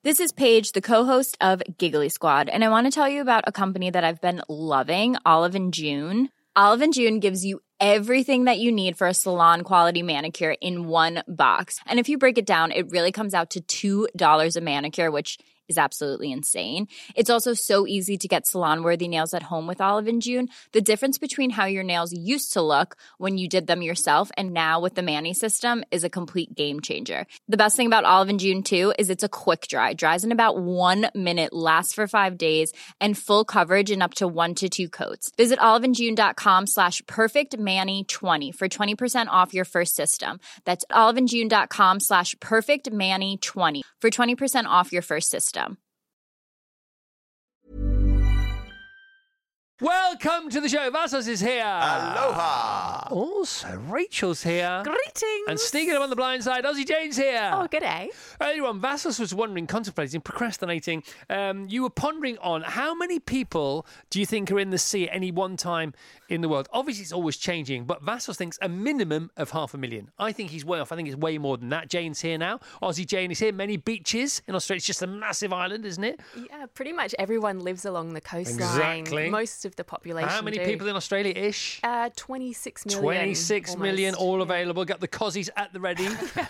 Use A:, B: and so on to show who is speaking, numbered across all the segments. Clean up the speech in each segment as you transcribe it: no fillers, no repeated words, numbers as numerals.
A: This is Paige, the co-host of Giggly Squad, and I want to tell you about a company that I've been loving, Olive & June. Olive & June gives you everything that you need for a salon-quality manicure in one box. And if you break it down, it really comes out to $2 a manicure, which is absolutely insane. It's also so easy to get salon-worthy nails at home with Olive & June. The difference between how your nails used to look when you did them yourself and now with the Mani system is a complete game changer. The best thing about Olive & June, too, is it's a quick dry. Dries in about 1 minute, lasts for 5 days, and full coverage in up to 1 to 2 coats. Visit oliveandjune.com/perfectmani20 for 20% off your first system. That's oliveandjune.com/perfectmani20 for 20% off your first system.
B: Welcome to the show. Vassos is here.
C: Aloha.
B: Also, Rachel's here.
D: Greetings.
B: And sneaking up on the blind side, Ozzy Jane's here.
D: Oh, good day.
B: Earlier on, Vassos was wondering, contemplating, procrastinating. You were pondering on how many people do you think are in the sea at any one time in the world? Obviously, it's always changing, but Vassos thinks a minimum of 500,000. I think he's way off. I think it's way more than that. Jane's here now. Ozzy Jane is here. Many beaches in Australia. It's just a massive island, isn't it?
D: Yeah, pretty much everyone lives along the coastline.
B: Exactly.
D: Most of the population
B: How many
D: do.
B: people in Australia-ish?
D: 26 million.
B: 26 million,
D: almost.
B: all available. Got the cozies at the ready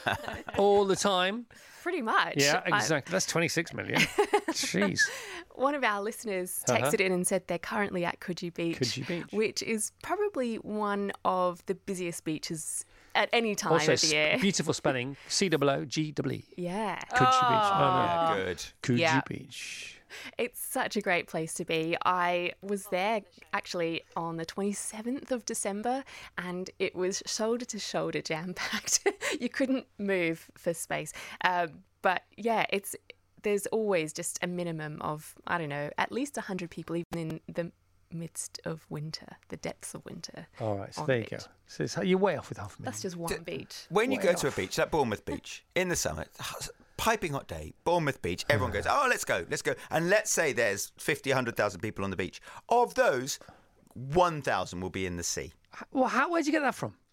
B: all the time.
D: Pretty much.
B: Yeah, exactly. That's 26 million. Jeez.
D: One of our listeners texted in and said they're currently at Coogee Beach. Which is probably one of the busiest beaches at any time
B: Also,
D: of the year.
B: beautiful spelling. COOGEE.
D: Yeah.
B: Coogee Beach. Oh,
C: Yeah, good.
B: Coogee
D: Yeah.
B: Beach.
D: It's such a great place to be. I was there actually on the 27th of December and it was shoulder to shoulder jam packed. You couldn't move for space. But yeah, there's always just a minimum of, I don't know, at least 100 people even in the midst of winter, the depths of winter.
B: All right, so
D: on
B: there
D: the
B: you go.
D: beach.
B: So you're way off with 500,000.
D: That's just one beach.
C: When you go to a beach, like Bournemouth Beach, in the summer, piping hot day, Bournemouth Beach, everyone goes, oh, let's go. And let's say there's 50, 100,000 people on the beach. Of those, 1,000 will be in the sea.
B: Well, where'd you get that from?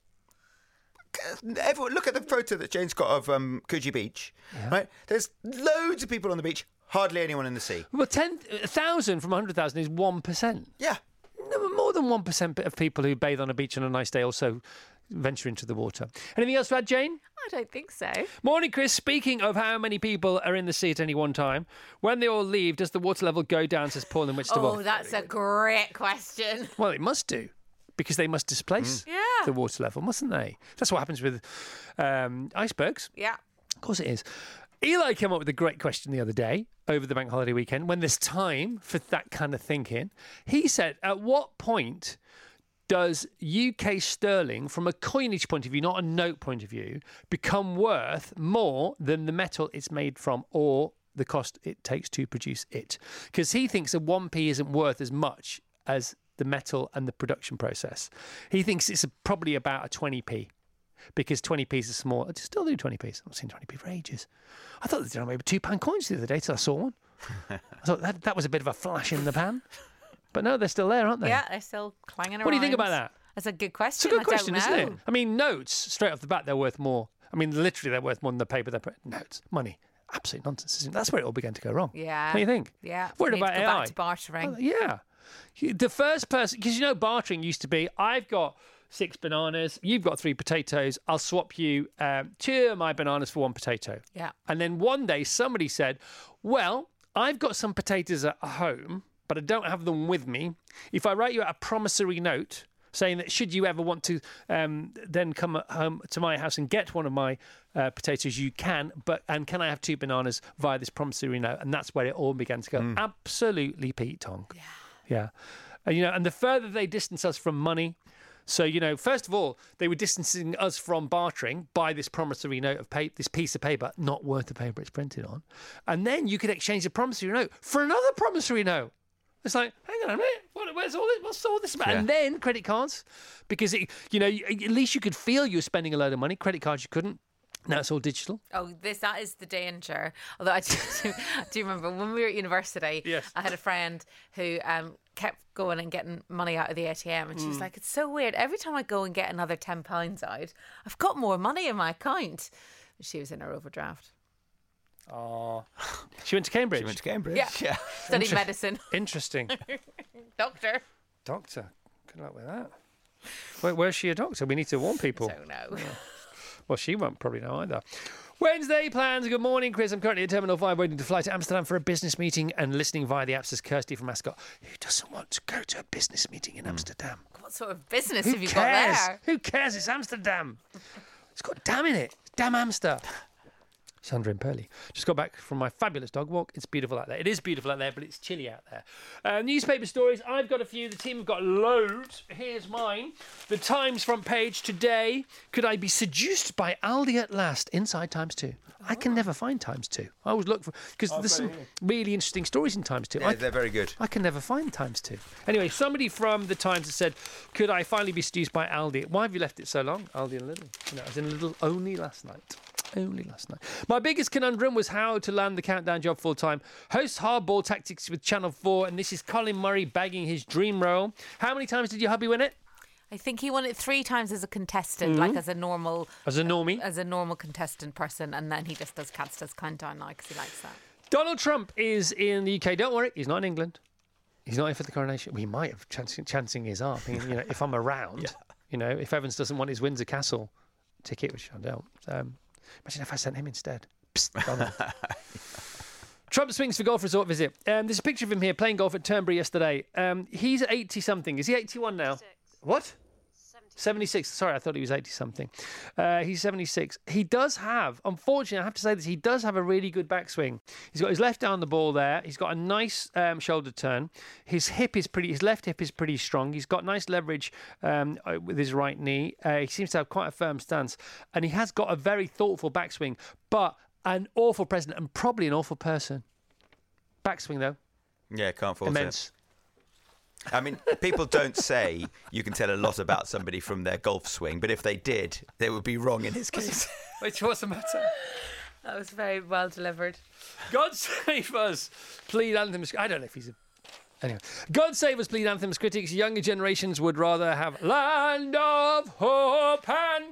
C: Everyone, look at the photo that Jane's got of Coogee Beach. Yeah. Right? There's loads of people on the beach, hardly anyone in the sea.
B: Well, 1,000 from 100,000 is 1%.
C: Yeah.
B: No, more than 1% of people who bathe on a beach on a nice day also venture into the water. Anything else to add, Jane?
D: I don't think so.
B: Morning, Chris. Speaking of how many people are in the sea at any one time, when they all leave, does the water level go down, says Paul in Wichita?
E: Oh, that's a great question.
B: Well, it must do, because they must displace the water level, mustn't they? That's what happens with icebergs.
E: Yeah.
B: Of course it is. Eli came up with a great question the other day over the bank holiday weekend when there's time for that kind of thinking. He said, at what point does UK sterling, from a coinage point of view, not a note point of view, become worth more than the metal it's made from or the cost it takes to produce it? Because he thinks a 1p isn't worth as much as the metal and the production process. He thinks it's probably about a 20p. Because 20p's are small. I still do 20p's. I've not seen 20p for ages. I thought they did maybe £2 coins the other day till I saw one. I thought that was a bit of a flash in the pan. But no, they're still there, aren't they?
E: Yeah, they're still clanging around.
B: What do you think about that?
E: That's a good question.
B: It's a good question,
E: I don't
B: isn't
E: know.
B: it? I mean, notes, straight off the bat, they're worth more. I mean, literally, they're worth more than the paper they're putting. Notes, money. Absolute nonsense, isn't it? That's where it all began to go wrong.
E: Yeah.
B: What do you think?
E: Yeah.
B: Worried
E: We need
B: about
E: to go
B: AI.
E: back to bartering.
B: Yeah. The first person, because bartering used to be, I've got 6 bananas, you've got 3 potatoes, I'll swap you 2 of my bananas for 1 potato.
E: Yeah.
B: And then one day somebody said, well, I've got some potatoes at home, but I don't have them with me. If I write you out a promissory note saying that should you ever want to then come home to my house and get one of my potatoes, you can, and can I have 2 bananas via this promissory note? And that's where it all began to go. Absolutely Pete Tonk. Yeah. And the further they distance us from money, so, first of all, they were distancing us from bartering by this promissory note of this piece of paper, not worth the paper it's printed on. And then you could exchange the promissory note for another promissory note. It's like, hang on a minute, where's all this? What's all this about?
C: Yeah.
B: And then credit cards, because, at least you could feel you were spending a load of money. Credit cards, you couldn't. Now it's all digital.
E: Oh, that is the danger. Although I do remember when we were at university,
B: Yes.
E: I had a friend who kept going and getting money out of the ATM, and she was like, it's so weird. Every time I go and get another £10 out, I've got more money in my account. She was in her overdraft.
B: Oh, she went to Cambridge.
C: She went to Cambridge.
E: Yeah. Studied medicine.
B: Interesting.
E: Doctor.
B: Doctor. Good luck with that. Where's she a doctor? We need to warn people.
E: Don't know.
B: Well, she won't probably know either. Wednesday plans. Good morning, Chris. I'm currently at Terminal 5 waiting to fly to Amsterdam for a business meeting and listening via the apps as Kirsty from Ascot. Who doesn't want to go to a business meeting in Amsterdam?
E: What sort of business
B: Who
E: have you
B: cares?
E: got there?
B: Who cares? It's Amsterdam. It's got damn in it. Damn Amster. Sandra and Pearly. Just got back from my fabulous dog walk. It's beautiful out there. It is beautiful out there, but it's chilly out there. Newspaper stories. I've got a few. The team have got loads. Here's mine. The Times front page today. Could I be seduced by Aldi at last? Inside Times 2. I can never find Times 2. I always look for... Because there's some really interesting stories in Times 2.
C: Yeah, they're very good.
B: I can never find Times 2. Anyway, somebody from the Times has said, could I finally be seduced by Aldi? Why have you left it so long? Aldi and Lidl. I was in Lidl only last night. My biggest conundrum was how to land the Countdown job full-time. Host hardball tactics with Channel 4, and this is Colin Murray bagging his dream role. How many times did your hubby win it?
E: I think he won it 3 times as a contestant, like as a normal...
B: As a normie?
E: As a normal contestant person, and then he just does Countdown now because he likes that.
B: Donald Trump is in the UK. Don't worry, he's not in England. He's not here for the coronation. We might have chancing his arm. If I'm around, if Evans doesn't want his Windsor Castle ticket, which I don't... imagine if I sent him instead. Psst, Donald. Trump swings for golf resort visit. There's a picture of him here playing golf at Turnberry yesterday. He's 80-something. Is he 81 now?
F: 76.
B: What? 76. Sorry, I thought he was 80-something. He's 76. He does have, unfortunately, I have to say this, he does have a really good backswing. He's got his left down the ball there. He's got a nice shoulder turn. His left hip is pretty strong. He's got nice leverage with his right knee. He seems to have quite a firm stance. And he has got a very thoughtful backswing, but an awful president and probably an awful person. Backswing, though.
C: Yeah, can't fault
B: Immense.
C: it. I mean, people don't say you can tell a lot about somebody from their golf swing, but if they did, they would be wrong in his case.
B: Wait, what's the matter?
E: That was very well delivered.
B: God save us, plead anthems. I don't know if he's a... Anyway. God save us, plead anthems critics. Younger generations would rather have land of hope and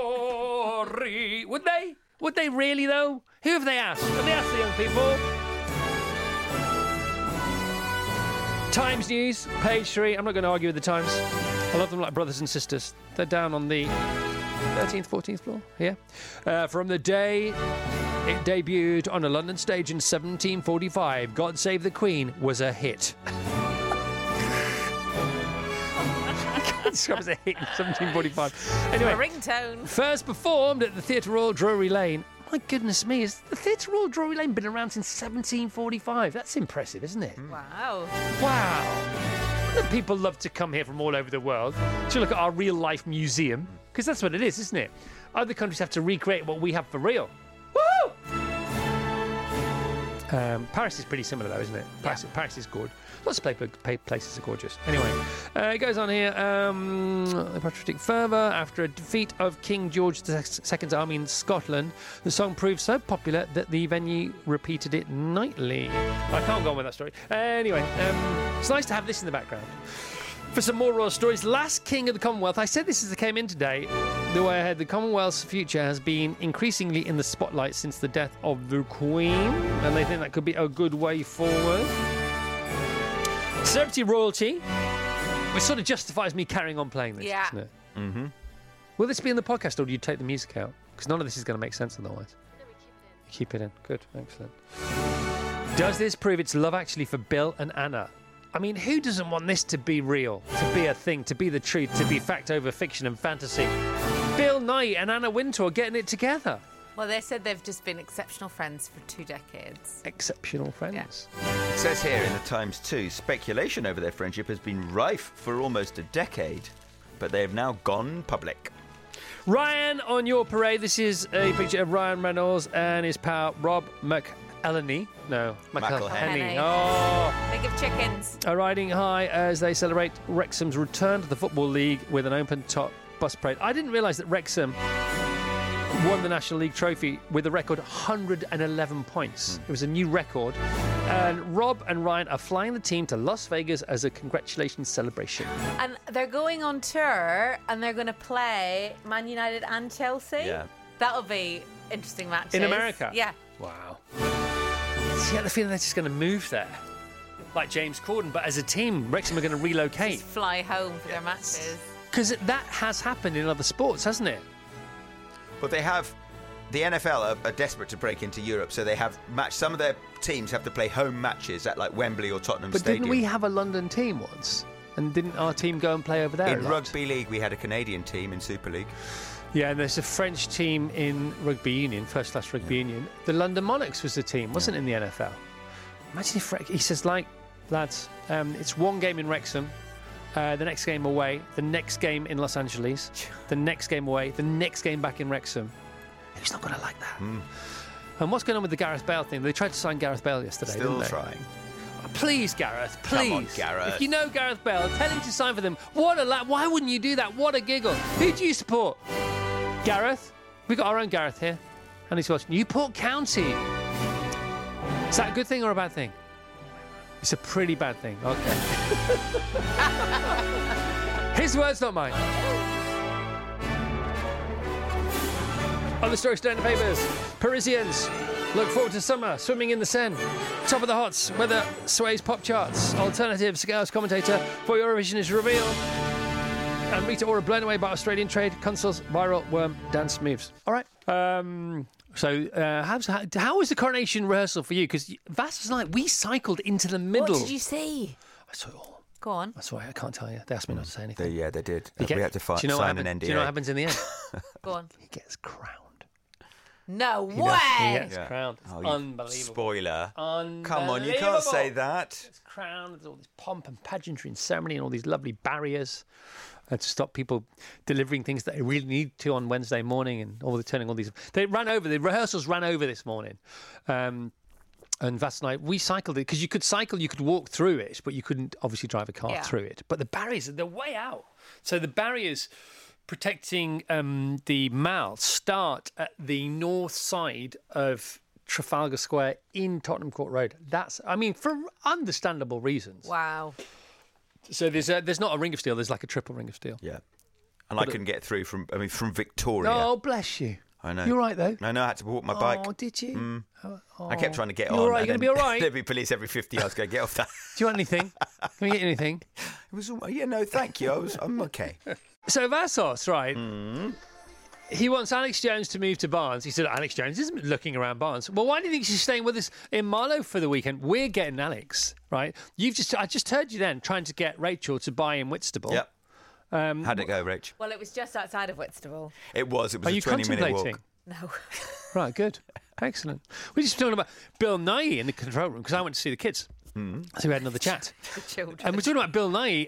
B: glory. Would they? Would they really, though? Who have they asked? Have they asked the young people? Times News, page 3. I'm not going to argue with the Times. I love them like brothers and sisters. They're down on the 13th, 14th floor here. From the day it debuted on a London stage in 1745, God Save the Queen was a hit. Described as a hit in 1745. Anyway,
E: A ringtone.
B: first performed at the Theatre Royal Drury Lane. My goodness me, has the Theatre Royal Drury Lane been around since 1745? That's impressive, isn't it?
E: Wow.
B: Wow. Wouldn't people love to come here from all over the world to look at our real-life museum? Because that's what it is, isn't it? Other countries have to recreate what we have for real. Woo! Paris is pretty similar, though, isn't it? Paris is good. Lots of places are gorgeous. Anyway, it goes on here. Patriotic fervour. After a defeat of King George II's army in Scotland, the song proved so popular that the venue repeated it nightly. I can't go on with that story. Anyway, it's nice to have this in the background. For some more royal stories, last king of the Commonwealth. I said this as I came in today. The way ahead, the Commonwealth's future has been increasingly in the spotlight since the death of the Queen, and they think that could be a good way forward. Celebrity royalty, which sort of justifies me carrying on playing this,
E: Yeah.
B: doesn't it? Mm-hmm. Will this be in the podcast, or do you take the music out? Because none of this is going to make sense otherwise.
F: No, we keep it in.
B: Keep it in. Good, excellent. Does this prove it's Love Actually for Bill and Anna? I mean, who doesn't want this to be real, to be a thing, to be the truth, to be fact over fiction and fantasy? Bill Knight and Anna Wintour getting it together.
E: Well, they said they've just been exceptional friends for 2 decades.
B: Exceptional friends.
C: It says here in the Times too, speculation over their friendship has been rife for almost a decade, but they have now gone public.
B: Ryan on your parade. This is a picture of Ryan Reynolds and his pal Rob McElhenney. No,
C: McElhenney.
B: Oh.
E: Think of chickens.
B: Are riding high as they celebrate Wrexham's return to the Football League with an open-top bus parade. I didn't realise that Wrexham won the National League trophy with a record 111 points. It was a new record. And Rob and Ryan are flying the team to Las Vegas as a congratulations celebration.
E: And they're going on tour and they're going to play Man United and Chelsea.
C: Yeah.
E: That'll be interesting matches.
B: In America?
E: Yeah.
B: Wow. See, I have the feeling they're just going to move there. Like James Corden, but as a team, Wrexham are going to relocate.
E: Just fly home for their matches.
B: Because that has happened in other sports, hasn't it?
C: But they have... The NFL are desperate to break into Europe, so they have some of their teams have to play home matches at like Wembley or Tottenham
B: But
C: Stadium.
B: didn't we have a London team once? And didn't our team go and play over there?
C: In
B: a lot?
C: Rugby League, we had a Canadian team in Super League.
B: Yeah, and there's a French team in rugby union, first class rugby union. The London Monarchs was the team, wasn't it, in the NFL? Imagine if he says, like, lads, it's one game in Wrexham, the next game away, the next game in Los Angeles, the next game away, the next game back in Wrexham. Who's not going to like that? And what's going on with the Gareth Bale thing? They tried to sign Gareth Bale yesterday,
C: Still
B: didn't they?
C: trying.
B: Please, Gareth, please.
C: Come on, Gareth.
B: If you know Gareth Bale, tell him to sign for them. What a lad. Why wouldn't you do that? What a giggle. Who do you support? Gareth? We've got our own Gareth here. And he's watching. Newport County. Is that a good thing or a bad thing? It's a pretty bad thing. Okay. His words, not mine. Other stories today in the papers. Parisians look forward to summer, swimming in the Seine. Top of the Hots, weather sways pop charts. Alternative Scales commentator for Eurovision is revealed. And Rita Ora blown away by Australian trade. Consul's viral worm dance moves. All right. So how was the coronation rehearsal for you? Because Vass was like, we cycled into the middle.
E: What did you see?
B: I saw it all.
E: Go on.
B: That's why I can't tell you. They asked me not to say anything.
C: They did.
B: You get-
C: We had to
B: do you know
C: sign
B: what
C: an
B: happened-
C: NDA.
B: Do you know what happens in the end?
E: Go on.
B: He gets crowned.
E: No way.
B: He gets
C: Yeah.
B: crowned. It's
C: Oh, you
B: unbelievable.
C: Spoiler.
B: Unbelievable.
C: Come on, you can't say that.
B: It's crowned. There's all this pomp and pageantry and ceremony and all these lovely barriers to stop people delivering things that they really need to on Wednesday morning and turning all these. The rehearsals ran over this morning. And Vass and I, we cycled it because you could cycle, you could walk through it, but you couldn't obviously drive a car through it. But the barriers, they're way out. So the barriers protecting the Mall start at the north side of Trafalgar Square in Tottenham Court Road. For understandable reasons.
E: Wow.
B: So there's not a ring of steel, there's like a triple ring of steel.
C: Yeah. And I couldn't get through from Victoria.
B: Oh, bless you.
C: I know.
B: You're right, though.
C: I know, I had to walk my bike.
B: Oh, did you?
C: I kept trying to get
B: You're
C: on.
B: all right,
C: and
B: you're gonna
C: then
B: be all right?
C: There'd be police every 50 yards going, get off that.
B: Do you want anything? Can we get you anything?
C: It was, no, thank you. I'm okay.
B: So Vassos, right? He wants Alex Jones to move to Barnes. He said, Alex Jones isn't looking around Barnes. Well, why do you think she's staying with us in Marlow for the weekend? We're getting Alex, right? I just heard you then trying to get Rachel to buy in Whitstable.
C: Yep. How'd it go, Rach?
E: Well, it was just outside of Whitstable.
C: It was
B: Are
C: a
B: you
C: 20-minute
B: contemplating?
C: walk.
E: No.
B: Right, good. Excellent. We're just talking about Bill Nighy in the control room because I went to see the kids. So we had another chat.
E: The children.
B: And we're talking about Bill Nighy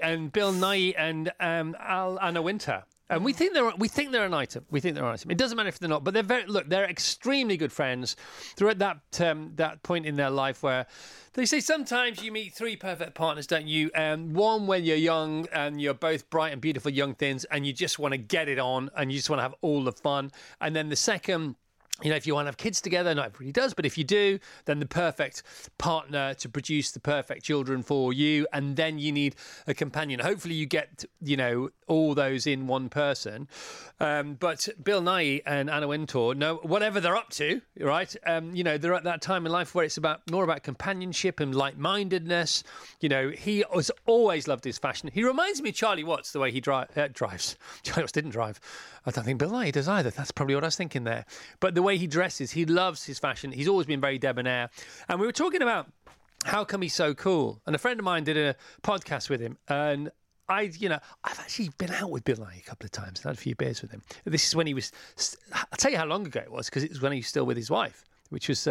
B: and Anna Wintour. And we think they're an item. It doesn't matter if they're not, but they're extremely good friends. They're at that point in their life where they say sometimes you meet three perfect partners, don't you? One when you're young and you're both bright and beautiful young things, and you just want to get it on and you just want to have all the fun. And then the second, if you want to have kids together, not everybody does, but if you do, then the perfect partner to produce the perfect children for you, and then you need a companion. Hopefully you get, all those in one person. But Bill Nighy and Anna Wintour, whatever they're up to, right? They're at that time in life where it's more about companionship and like-mindedness. He has always loved his fashion. He reminds me of Charlie Watts, the way he drives. Charlie Watts didn't drive. I don't think Bill Nighy does either. That's probably what I was thinking there. But the way he dresses, he loves his fashion. He's always been very debonair. And we were talking about how come he's so cool. And a friend of mine did a podcast with him. And I've actually been out with Bill Nighy a couple of times and had a few beers with him. This is when he was, I'll tell you how long ago it was, because it was when he was still with his wife, which was,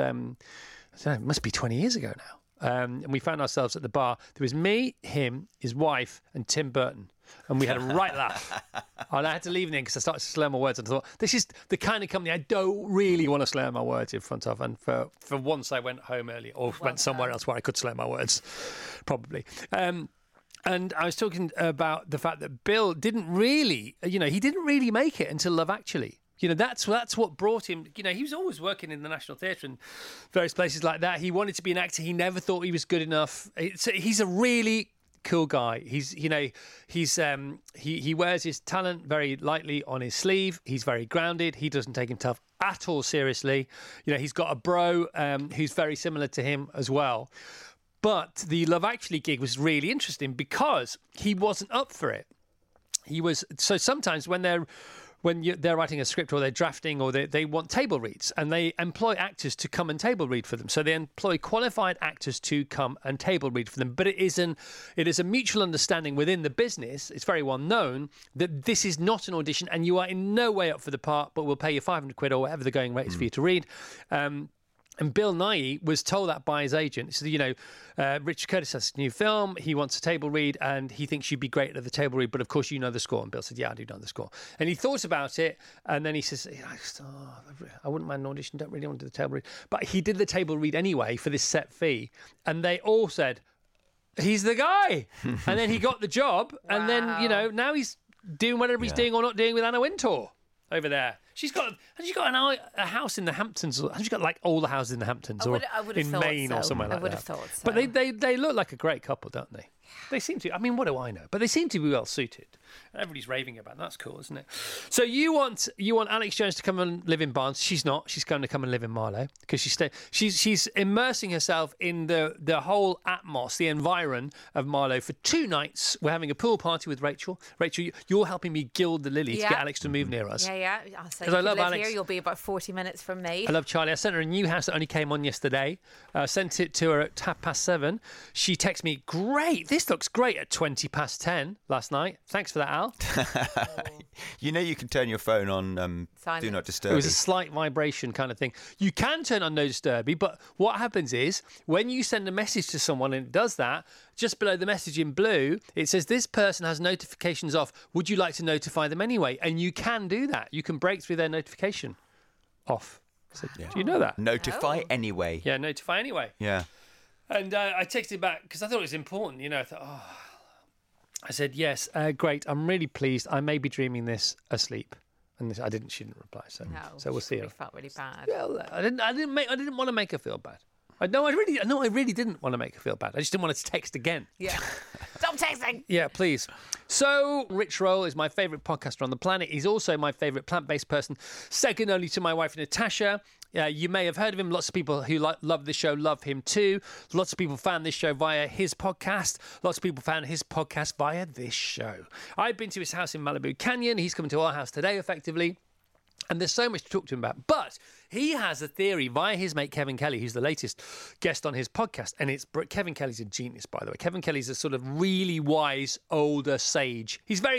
B: it must be 20 years ago now. And we found ourselves at the bar. There was me, him, his wife, and Tim Burton. And we had a right laugh. And I had to leave in the end because I started to slur my words. And I thought, this is the kind of company I don't really want to slur my words in front of. And for once, I went home early or went somewhere else where I could slur my words, probably. And I was talking about the fact that Bill didn't really, he didn't really make it until Love Actually. That's what brought him. He was always working in the National Theatre and various places like that. He wanted to be an actor. He never thought he was good enough. He's a really cool guy. He wears his talent very lightly on his sleeve. He's very grounded. He doesn't take himself at all seriously. He's got a bro who's very similar to him as well. But the Love Actually gig was really interesting because he wasn't up for it. So sometimes when they're writing a script or they're drafting or they want table reads, and they employ actors to come and table read for them. So they employ qualified actors to come and table read for them. But it is a mutual understanding within the business. It's very well known that this is not an audition and you are in no way up for the part, but we'll pay you 500 quid or whatever the going rate is for you to read. And Bill Nighy was told that by his agent. So, Richard Curtis has a new film. He wants a table read and he thinks you'd be great at the table read. But of course, you know the score. And Bill said, yeah, I do know the score. And he thought about it. And then he says, I wouldn't mind an audition. Don't really want to do the table read. But he did the table read anyway for this set fee. And they all said, he's the guy. And then he got the job. Wow. And then, now he's doing whatever he's doing or not doing with Anna Wintour over there. Has she got a house in the Hamptons? Has she got like all the houses in the Hamptons or in Maine or somewhere like that? I would have thought so. But they look like a great couple, don't they? They seem to. I mean, what do I know? But they seem to be well suited. Everybody's raving about it. That's cool, isn't it? So you want Alex Jones to come and live in Barnes? She's not. She's going to come and live in Marlow because she's immersing herself in the whole atmos, the environ of Marlow for 2 nights. We're having a pool party with Rachel. Rachel, you're helping me gild the lily to get Alex to move near us.
E: Yeah. Because
B: I love Alex.
E: Here, you'll be about 40 minutes from me.
B: I love Charlie. I sent her a new house that only came on yesterday. Sent it to her at 7:30. She texted me, great, this looks great at 10:20 last night. Thanks for that, Al.
C: You can turn your phone on Do Not Disturb.
B: It was a slight vibration kind of thing. You can turn on No Disturb, but what happens is when you send a message to someone and it does that, just below the message in blue, it says this person has notifications off. Would you like to notify them anyway? And you can do that. You can break through their notification off. So, do you know that?
C: Notify anyway.
B: Yeah, notify anyway.
C: Yeah.
B: And I texted back because I thought it was important. I thought, I said, yes, great. I'm really pleased. I may be dreaming this asleep. And she didn't reply. So we'll see.
E: She felt really bad.
B: Yeah, I didn't want to make her feel bad. I really didn't want to make her feel bad. I just didn't want her to text again.
E: Yeah. Stop texting.
B: Yeah, please. So, Rich Roll is my favourite podcaster on the planet. He's also my favourite plant-based person, second only to my wife, Natasha. You may have heard of him. Lots of people who love this show love him too. Lots of people found this show via his podcast. Lots of people found his podcast via this show. I've been to his house in Malibu Canyon. He's coming to our house today, effectively. And there's so much to talk to him about. But he has a theory via his mate Kevin Kelly, who's the latest guest on his podcast. And Kevin Kelly's a genius, by the way. Kevin Kelly's a sort of really wise, older sage. He's very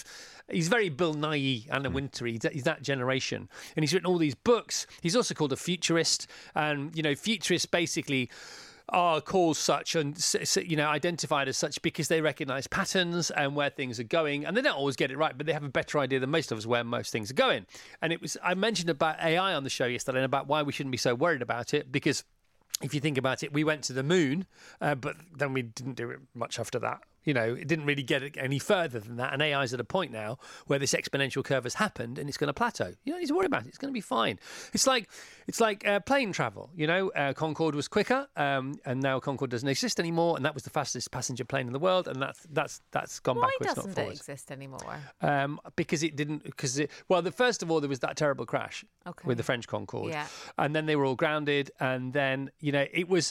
B: Bill Nighy, Anna Wintour. He's that generation. And he's written all these books. He's also called a futurist. And, futurists basically are called such and identified as such because they recognise patterns and where things are going, and they don't always get it right, but they have a better idea than most of us where most things are going. And I mentioned about AI on the show yesterday and about why we shouldn't be so worried about it, because if you think about it, we went to the moon, but then we didn't do it much after that. It didn't really get any further than that. And AI is at a point now where this exponential curve has happened and it's going to plateau. You don't need to worry about it. It's going to be fine. It's like plane travel. Concorde was quicker, and now Concorde doesn't exist anymore. And that was the fastest passenger plane in the world. And that's gone backwards, not forwards.
E: Why doesn't it exist anymore?
B: Because it didn't. First of all, there was that terrible crash with the French Concorde, and then they were all grounded. And then it was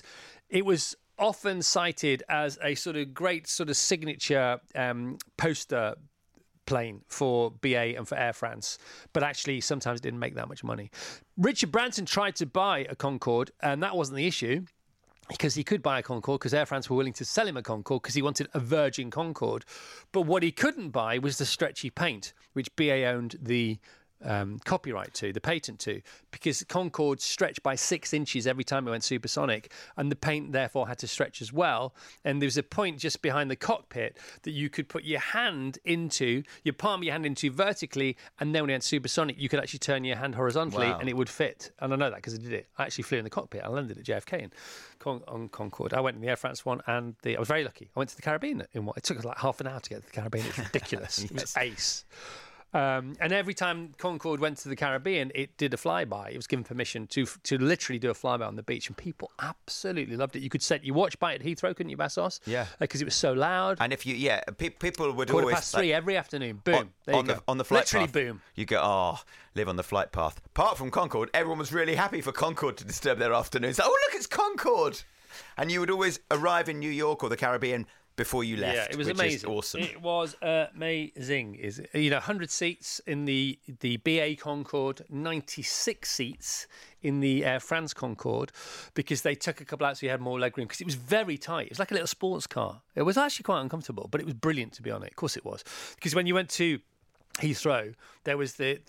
B: often cited as a sort of great sort of signature poster plane for BA and for Air France, but actually sometimes it didn't make that much money. Richard Branson tried to buy a Concorde, and that wasn't the issue, because he could buy a Concorde because Air France were willing to sell him a Concorde because he wanted a Virgin Concorde. But what he couldn't buy was the stretchy paint, which BA owned the copyright to, the patent to, because Concorde stretched by 6 inches every time it went supersonic, and the paint therefore had to stretch as well. And there was a point just behind the cockpit that you could put your palm of your hand into vertically, and then when it went supersonic you could actually turn your hand horizontally and it would fit. And I know that because I did it. I actually flew in the cockpit. I landed at JFK on Concorde. I went in the Air France one, and I was very lucky. I went to the Caribbean in one. It took us like half an hour to get to the Caribbean. It's ridiculous. It was ace. And every time Concorde went to the Caribbean, it did a flyby. It was given permission to literally do a flyby on the beach, and people absolutely loved it. You watch by at Heathrow, couldn't you, Bassos?
C: Yeah.
B: Because it was so loud.
C: And if you, people would
B: 3:15 every afternoon. Boom.
C: On the flight
B: literally
C: path.
B: Boom.
C: You go, live on the flight path. Apart from Concorde, everyone was really happy for Concorde to disturb their afternoons. Oh, look, it's Concorde. And you would always arrive in New York or the Caribbean before you left.
B: Yeah, it was
C: which
B: amazing.
C: Is awesome.
B: It was amazing. 100 seats in the BA Concorde, 96 seats in the Air France Concorde, because they took a couple out so you had more legroom, because it was very tight. It was like a little sports car. It was actually quite uncomfortable, but it was brilliant to be on it. Of course it was, because when you went to Heathrow, there was the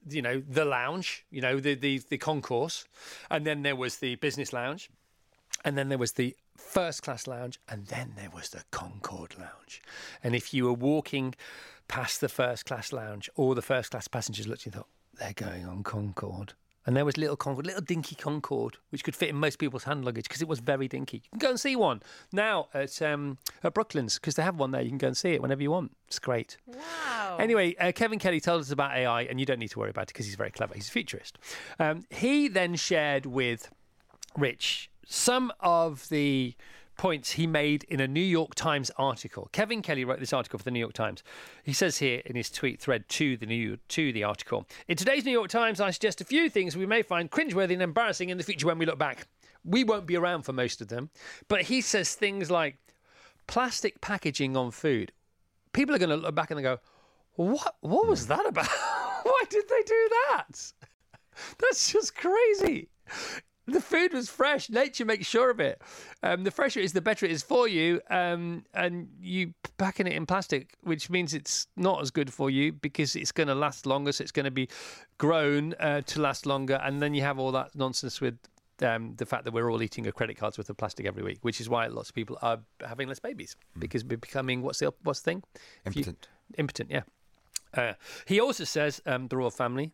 B: lounge, the concourse, and then there was the business lounge, and then there was the first class lounge, and then there was the Concorde lounge. And if you were walking past the first class lounge, all the first class passengers looked and thought, they're going on Concorde. And there was little dinky Concorde, which could fit in most people's hand luggage because it was very dinky. You can go and see one now at Brooklands, because they have one there. You can go and see it whenever you want. It's great.
E: Wow.
B: Anyway, Kevin Kelly told us about AI, and you don't need to worry about it because he's very clever. He's a futurist. He then shared with Rich some of the points he made in a New York Times article. Kevin Kelly wrote this article for the New York Times. He says here in his tweet thread to the article, in today's New York Times, I suggest a few things we may find cringeworthy and embarrassing in the future when we look back. We won't be around for most of them, but he says things like plastic packaging on food. People are going to look back and they go, what was that about? Why did they do that? That's just crazy. The food was fresh. Nature makes sure of it. The fresher it is, the better it is for you. And you packing it in plastic, which means it's not as good for you because it's going to last longer. So it's going to be grown to last longer. And then you have all that nonsense with the fact that we're all eating a credit card's worth of plastic every week, which is why lots of people are having less babies because we're becoming what's the thing?
C: Impotent.
B: Impotent, yeah. He also says our royal family,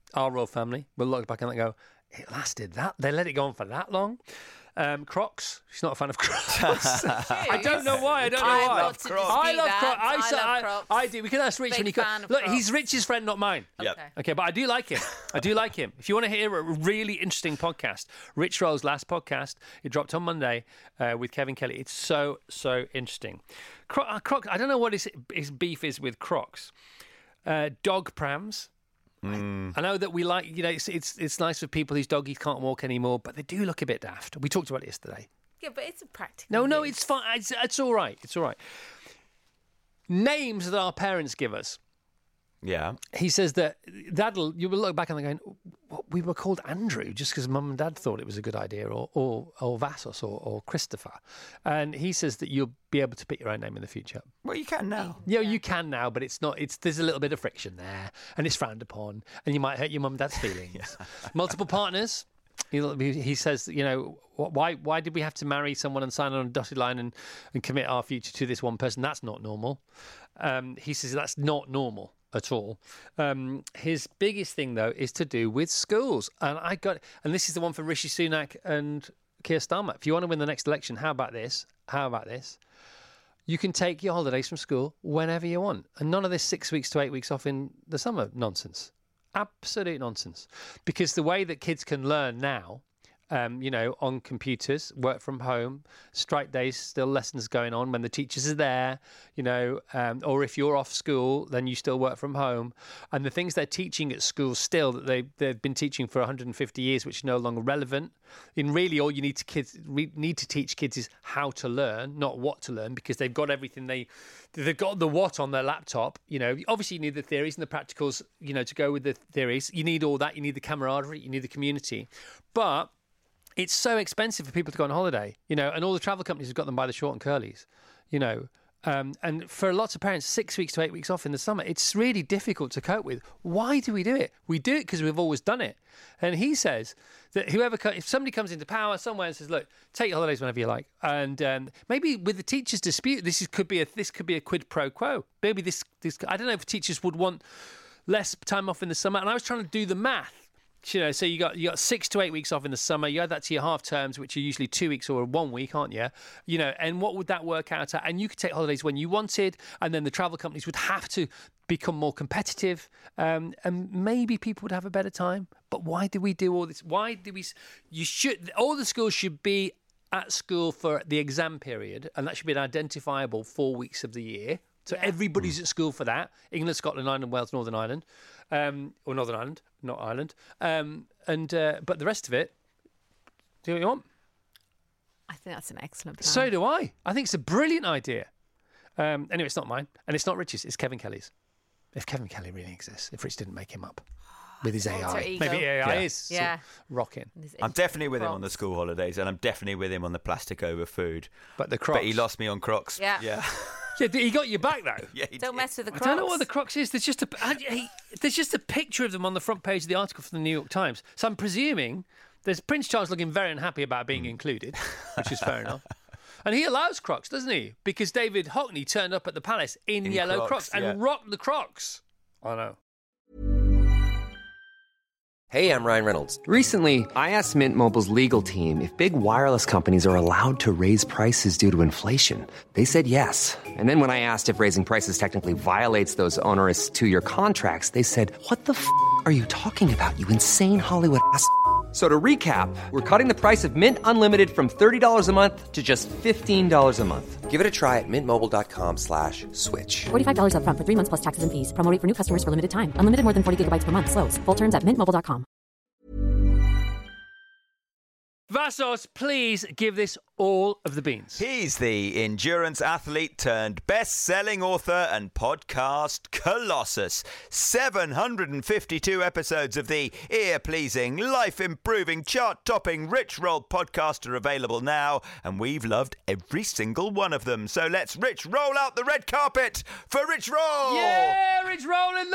B: will look back and go, it lasted that. They let it go on for that long. Crocs. She's not a fan of Crocs. I don't know why.
E: I love Crocs.
B: I love Crocs. I do. We can ask Rich
E: Big
B: when he comes.
E: fan of
B: Look,
E: Crocs.
B: he's Rich's friend, not mine.
C: Yep.
B: Okay, but I do like him. If you want to hear a really interesting podcast, Rich Roll's last podcast, it dropped on Monday with Kevin Kelly. It's so interesting. Crocs. I don't know what his beef is with Crocs. Dog prams. I know that we like, it's nice for people whose doggies can't walk anymore, but they do look a bit daft. We talked about it yesterday.
E: Yeah, but it's a practical
B: No,
E: use.
B: it's fine. It's all right. It's all right. Names that our parents give us.
C: Yeah.
B: He says that you will look back and they're going, we were called Andrew just because mum and dad thought it was a good idea, or Vassos or Christopher. And he says that you'll be able to pick your own name in the future.
C: Well, you can now.
B: Yeah, you can now, but it's not. There's a little bit of friction there, and it's frowned upon, and you might hurt your mum and dad's feelings. Multiple partners. He says, why did we have to marry someone and sign on a dotted line and commit our future to this one person? That's not normal. He says that's not normal at all. His biggest thing, though, is to do with schools. And this is the one for Rishi Sunak and Keir Starmer. If you want to win the next election, how about this? You can take your holidays from school whenever you want. And none of this 6 weeks to 8 weeks off in the summer nonsense. Absolute nonsense. Because the way that kids can learn now, on computers, work from home, strike days, still lessons going on when the teachers are there, or if you're off school, then you still work from home. And the things they're teaching at school still that they've been teaching for 150 years, which are no longer relevant. And really all you need to teach kids is how to learn, not what to learn, because they've got everything they've got the what on their laptop. Obviously you need the theories and the practicals, to go with the theories. You need all that. You need the camaraderie. You need the community. But it's so expensive for people to go on holiday, and all the travel companies have got them by the short and curlies, and for lots of parents, 6 weeks to 8 weeks off in the summer, it's really difficult to cope with. Why do we do it? We do it because we've always done it. And he says that if somebody comes into power somewhere and says, look, take your holidays whenever you like, and maybe with the teachers' dispute, this could be a quid pro quo. Maybe this I don't know if teachers would want less time off in the summer. And I was trying to do the math. So you got 6 to 8 weeks off in the summer. You add that to your half terms, which are usually 2 weeks or 1 week, aren't you? And what would that work out at? And you could take holidays when you wanted, and then the travel companies would have to become more competitive, and maybe people would have a better time. But why do we do all this? Why do we? All the schools should be at school for the exam period, and that should be an identifiable 4 weeks of the year. So everybody's at school for that. England, Scotland, Ireland, Wales, Northern Ireland, or Northern Ireland, not Ireland. But the rest of it, do what you want.
E: I think that's an excellent plan.
B: So do I. I think it's a brilliant idea. Anyway, it's not mine, and it's not Rich's. It's Kevin Kelly's. If Kevin Kelly really exists, if Rich didn't make him up with his AI, maybe AI is sort of rocking.
C: I'm definitely with him on the school holidays, and I'm definitely with him on the plastic over food.
B: But the Crocs.
C: But he lost me on Crocs.
E: Yeah.
C: Yeah.
B: Yeah, he got you back though.
C: Yeah, he
E: Don't
C: did.
E: mess with the
B: I
E: Crocs.
B: don't know what the Crocs is. There's just a picture of them on the front page of the article from the New York Times. So I'm presuming there's Prince Charles looking very unhappy about being included, which is fair enough. And he allows Crocs, doesn't he? Because David Hockney turned up at the palace in yellow Crocs and rocked the Crocs. I know.
F: Hey, I'm Ryan Reynolds. Recently, I asked Mint Mobile's legal team if big wireless companies are allowed to raise prices due to inflation. They said yes. And then when I asked if raising prices technically violates those onerous 2-year contracts, they said, "What the f*** are you talking about, you insane Hollywood ass?" So to recap, we're cutting the price of Mint Unlimited from $30 a month to just $15 a month. Give it a try at mintmobile.com/switch.
G: $45 up front for 3 months plus taxes and fees. Promo rate for new customers for limited time. Unlimited more than 40 gigabytes per month. Slows full terms at mintmobile.com.
B: Vassos, please give this all of the beans.
C: He's the endurance athlete turned best-selling author and podcast colossus. 752 episodes of the ear-pleasing, life-improving, chart-topping Rich Roll podcast are available now, and we've loved every single one of them. So let's Rich roll out the red carpet for Rich Roll!
B: Yeah, Rich Roll in the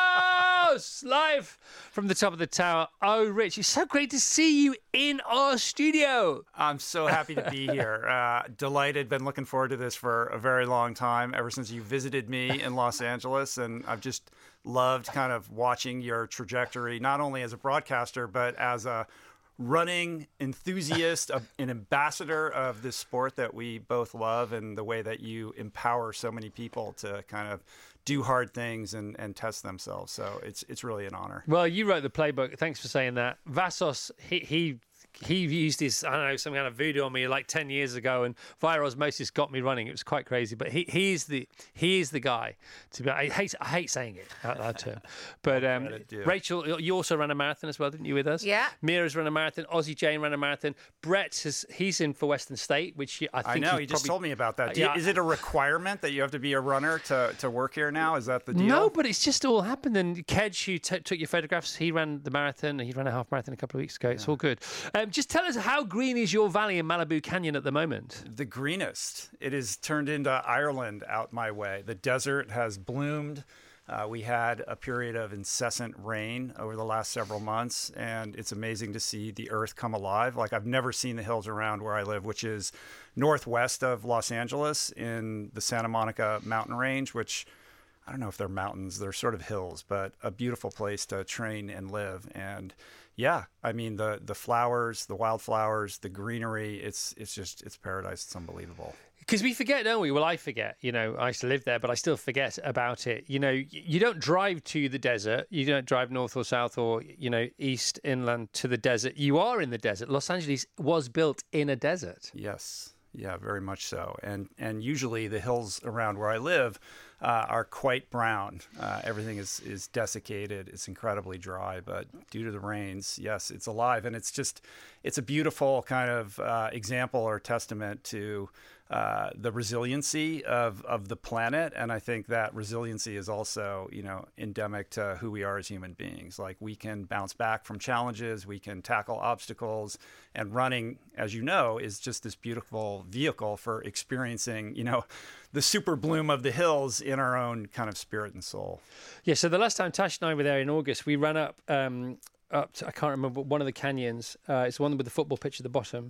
B: house! Live from the top of the tower. Oh, Rich, it's so great to see you in our studio.
H: I'm so happy to be here. Delighted. Been looking forward to this for a very long time, ever since you visited me in Los Angeles. And I've just loved kind of watching your trajectory, not only as a broadcaster, but as a running enthusiast, an ambassador of this sport that we both love, and the way that you empower so many people to kind of do hard things and test themselves. So it's really an honor.
B: Well, you wrote the playbook. Thanks for saying that. Vassos, he used his, I don't know, some kind of voodoo on me like 10 years ago, and via osmosis got me running. It was quite crazy, but he is the guy to be. I hate saying it out loud to him. But Rachel, you also ran a marathon as well, didn't you, with us?
E: Yeah.
B: Mira's run a marathon. Aussie Jane ran a marathon. Brett he's in for Western State, which I think
H: I know. He just told me about that. Is it a requirement that you have to be a runner to work here now? Is that the deal?
B: No, but it's just all happened. And Kedge, who took your photographs, he ran the marathon. He ran a half marathon a couple of weeks ago. It's all good. Just tell us, how green is your valley in Malibu Canyon at the moment?
H: The greenest. It has turned into Ireland out my way. The desert has bloomed. We had a period of incessant rain over the last several months, and it's amazing to see the earth come alive. Like, I've never seen the hills around where I live, which is northwest of Los Angeles in the Santa Monica mountain range, which I don't know if they're mountains, they're sort of hills, but a beautiful place to train and live. And yeah, I mean, the flowers, the wildflowers, the greenery, it's paradise. It's unbelievable.
B: Because we forget, don't we? Well, I forget. You know, I used to live there, but I still forget about it. You know, you don't drive to the desert. You don't drive north or south or, you know, east, inland to the desert. You are in the desert. Los Angeles was built in a desert.
H: Yes. Yeah, very much so. And usually the hills around where I live are quite brown. Everything is desiccated. It's incredibly dry, but due to the rains, yes, it's alive. And it's a beautiful kind of example or testament to the resiliency of the planet. And I think that resiliency is also, you know, endemic to who we are as human beings. Like, we can bounce back from challenges, we can tackle obstacles, and running, as you know, is just this beautiful vehicle for experiencing, you know, the super bloom of the hills in our own kind of spirit and soul.
B: Yeah, so the last time Tash and I were there in August, we ran up to, I can't remember, one of the canyons. It's the one with the football pitch at the bottom.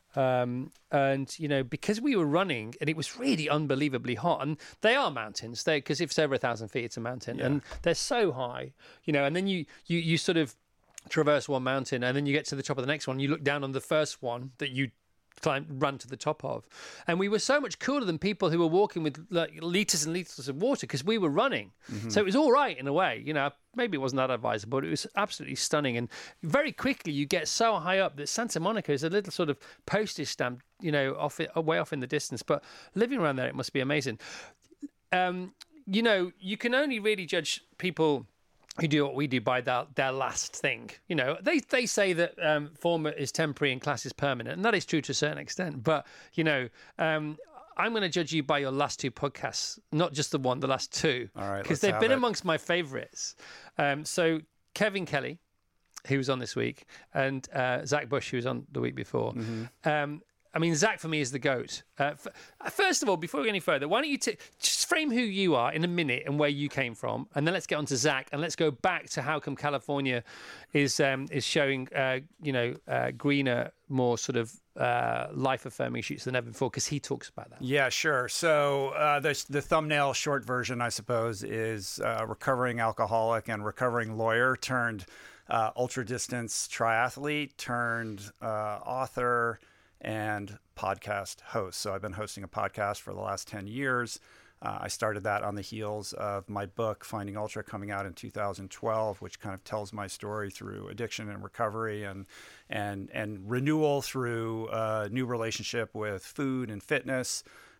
B: And, you know, because we were running and it was really unbelievably hot, and they are mountains, because if it's over 1,000 feet, it's a mountain, and they're so high, you know, and then you sort of traverse one mountain and then you get to the top of the next one, you look down on the first one that you run to the top of. And we were so much cooler than people who were walking with like liters and liters of water because we were running. So it was all right in a way. You know, maybe it wasn't that advisable, but it was absolutely stunning. And very quickly you get so high up that Santa Monica is a little sort of postage stamp, you know, way off in the distance. But living around there, it must be amazing. You know, you can only really judge people who do what we do by their last thing. You know, they say that form is temporary and class is permanent, and that is true to a certain extent. But, you know, I'm going to judge you by your last 2 podcasts, not just the last 2.
H: All right,
B: because they've been amongst my favourites. So Kevin Kelly, who was on this week, and Zach Bush, who was on the week before. I mean, Zach for me is the GOAT. First of all, before we go any further, why don't you just frame who you are in a minute and where you came from, and then let's get on to Zach, and let's go back to how come California is showing greener, more sort of life-affirming shoots than ever before, because he talks about that.
H: Yeah, sure. So the thumbnail short version, I suppose, is recovering alcoholic and recovering lawyer turned ultra-distance triathlete turned author and podcast host. So I've been hosting a podcast for the last 10 years. I started that on the heels of my book, Finding Ultra, coming out in 2012, which kind of tells my story through addiction and recovery and renewal through a new relationship with food and fitness,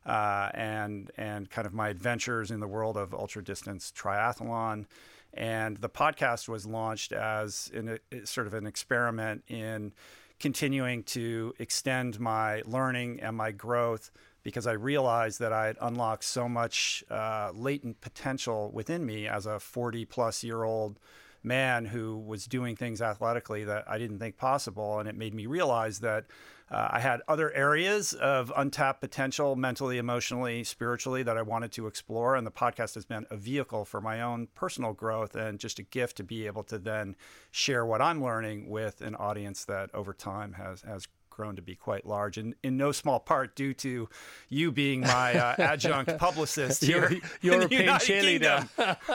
H: and kind of my adventures in the world of ultra distance triathlon. And the podcast was launched as sort of an experiment in continuing to extend my learning and my growth, because I realized that I had unlocked so much latent potential within me as a 40-plus-year-old man who was doing things athletically that I didn't think possible. And it made me realize that I had other areas of untapped potential mentally, emotionally, spiritually that I wanted to explore. And the podcast has been a vehicle for my own personal growth and just a gift to be able to then share what I'm learning with an audience that over time has grown to be quite large, and in no small part due to you being my adjunct publicist here.
B: European cheerleader.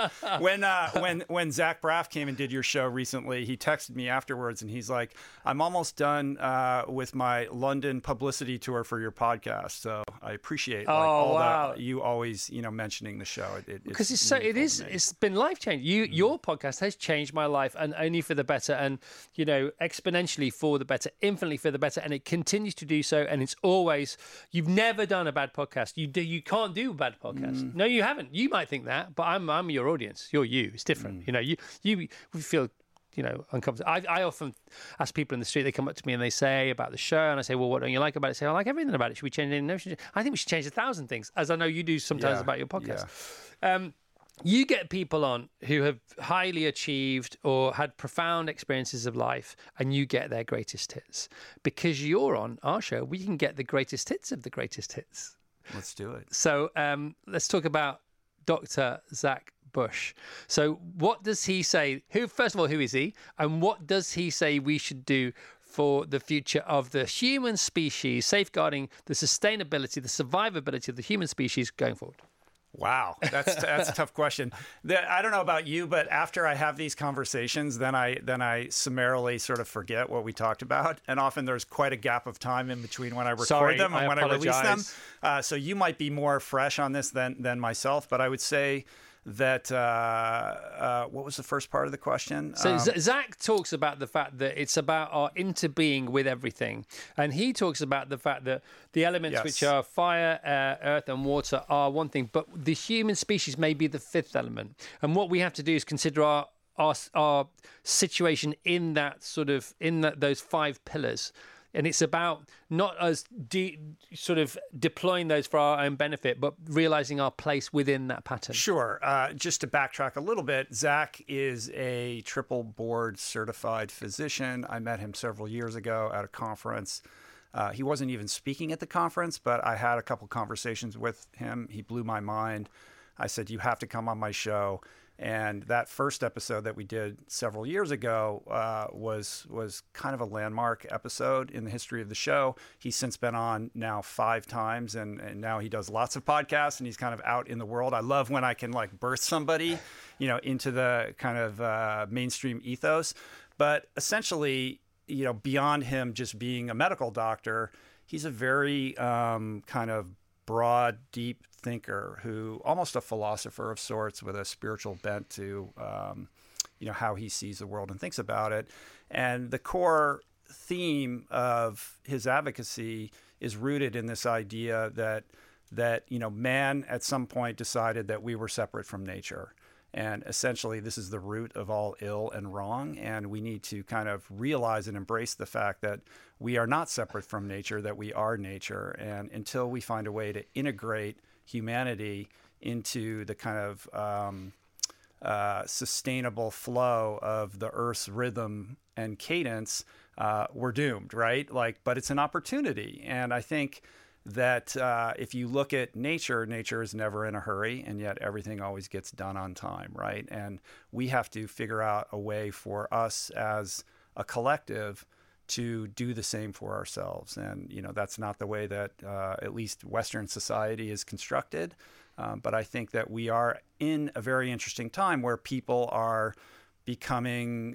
H: When Zach Braff came and did your show recently, he texted me afterwards and he's like, "I'm almost done with my London publicity tour for your podcast." So I appreciate that you always mentioning the show.
B: Because it's been life changing. Your podcast has changed my life, and only for the better, and exponentially for the better, infinitely for the better. And it continues to do so, and it's always, you've never done a bad podcast. You can't do a bad podcast. No, you haven't. You might think that, but I'm your audience. You're you. It's different. You feel uncomfortable. I often ask people in the street, they come up to me and they say about the show, and I say, well, what don't you like about it? They say, I like everything about it. Should we change anything? No, I think we should change 1,000 things, as I know you do sometimes about your podcast. Yeah. You get people on who have highly achieved or had profound experiences of life, and you get their greatest hits. Because you're on our show, we can get the greatest hits of the greatest hits.
H: Let's do it.
B: So let's talk about Dr. Zach Bush. So what does he say? First of all, who is he? And what does he say we should do for the future of the human species, safeguarding the sustainability, the survivability of the human species going forward?
H: Wow, that's a tough question. I don't know about you, but after I have these conversations, then I summarily sort of forget what we talked about, and often there's quite a gap of time in between when I record them and when I release them. So you might be more fresh on this than myself, but I would say that what was the first part of the question?
B: So Zach talks about the fact that it's about our interbeing with everything, and he talks about the fact that the elements which are fire, air, earth and water are one thing, but the human species may be the fifth element, and what we have to do is consider our situation in that those 5 pillars. And it's about not us sort of deploying those for our own benefit, but realizing our place within that pattern.
H: Sure. Just to backtrack a little bit, Zach is a triple board certified physician. I met him several years ago at a conference. He wasn't even speaking at the conference, but I had a couple conversations with him. He blew my mind. I said, you have to come on my show. And that first episode that we did several years ago was kind of a landmark episode in the history of the show. He's since been on now 5 times, and now he does lots of podcasts, and he's kind of out in the world. I love when I can birth somebody, into the kind of mainstream ethos. But essentially, beyond him just being a medical doctor, he's a very kind of broad, deep thinker who almost a philosopher of sorts with a spiritual bent to how he sees the world and thinks about it. And the core theme of his advocacy is rooted in this idea that man at some point decided that we were separate from nature. And essentially, this is the root of all ill and wrong. And we need to kind of realize and embrace the fact that we are not separate from nature, that we are nature. And until we find a way to integrate humanity into the kind of sustainable flow of the Earth's rhythm and cadence, we're doomed, right? But it's an opportunity. And I think that if you look at nature is never in a hurry, and yet everything always gets done on time, right? And we have to figure out a way for us as a collective to do the same for ourselves. And, that's not the way that at least Western society is constructed. But I think that we are in a very interesting time where people are becoming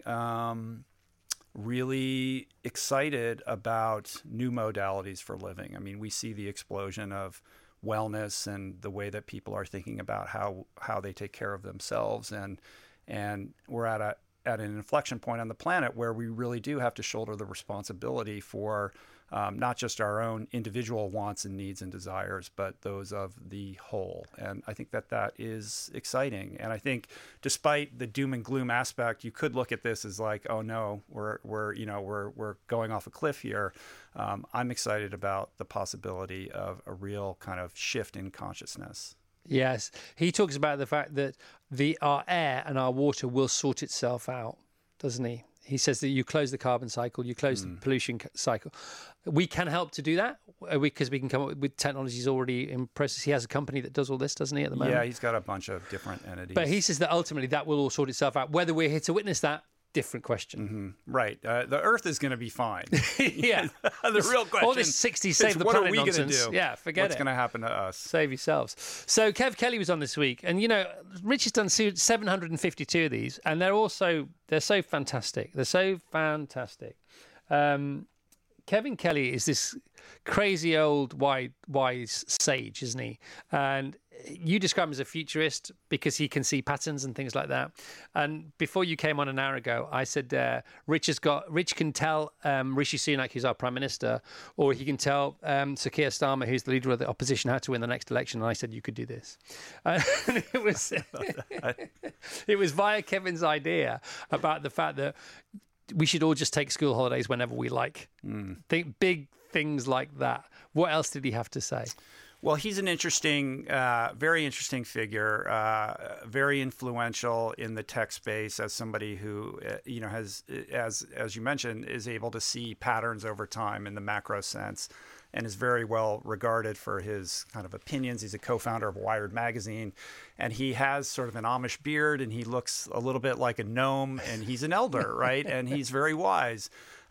H: really excited about new modalities for living. I mean, we see the explosion of wellness and the way that people are thinking about how they take care of themselves. And we're at an inflection point on the planet where we really do have to shoulder the responsibility for not just our own individual wants and needs and desires, but those of the whole. And I think that is exciting. And I think despite the doom and gloom aspect, you could look at this as like, oh no, we're going off a cliff here. I'm excited about the possibility of a real kind of shift in consciousness.
B: Yes. He talks about the fact that our air and our water will sort itself out, doesn't he? He says that you close the carbon cycle, you close the pollution cycle. We can help to do that because we can come up with technologies already in process. He has a company that does all this, doesn't he, at the moment?
H: Yeah, he's got a bunch of different entities.
B: But he says that ultimately that will all sort itself out. Whether we're here to witness that, different question.
H: Mm-hmm. Right. The Earth is going to be fine.
B: Yeah.
H: The real question
B: all this 60s save the planet nonsense. What are we going to do? Yeah, forget
H: What's going to happen to us?
B: Save yourselves. So Kev Kelly was on this week, and Rich has done 752 of these, and they're so fantastic. They're so fantastic. Kevin Kelly is this crazy old wise sage, isn't he? And you describe him as a futurist because he can see patterns and things like that. And before you came on an hour ago, I said Rich can tell Rishi Sunak, who's our Prime Minister, or he can tell Sir Keir Starmer, who's the leader of the opposition, how to win the next election. And I said you could do this. And it was via Kevin's idea about the fact that we should all just take school holidays whenever we like. Think big things like that. What else did he have to say?
H: Well, he's an interesting, very interesting figure, very influential in the tech space as somebody who, has, as you mentioned, is able to see patterns over time in the macro sense and is very well regarded for his kind of opinions. He's a co-founder of Wired Magazine, and he has sort of an Amish beard, and he looks a little bit like a gnome, and he's an elder, right? And he's very wise.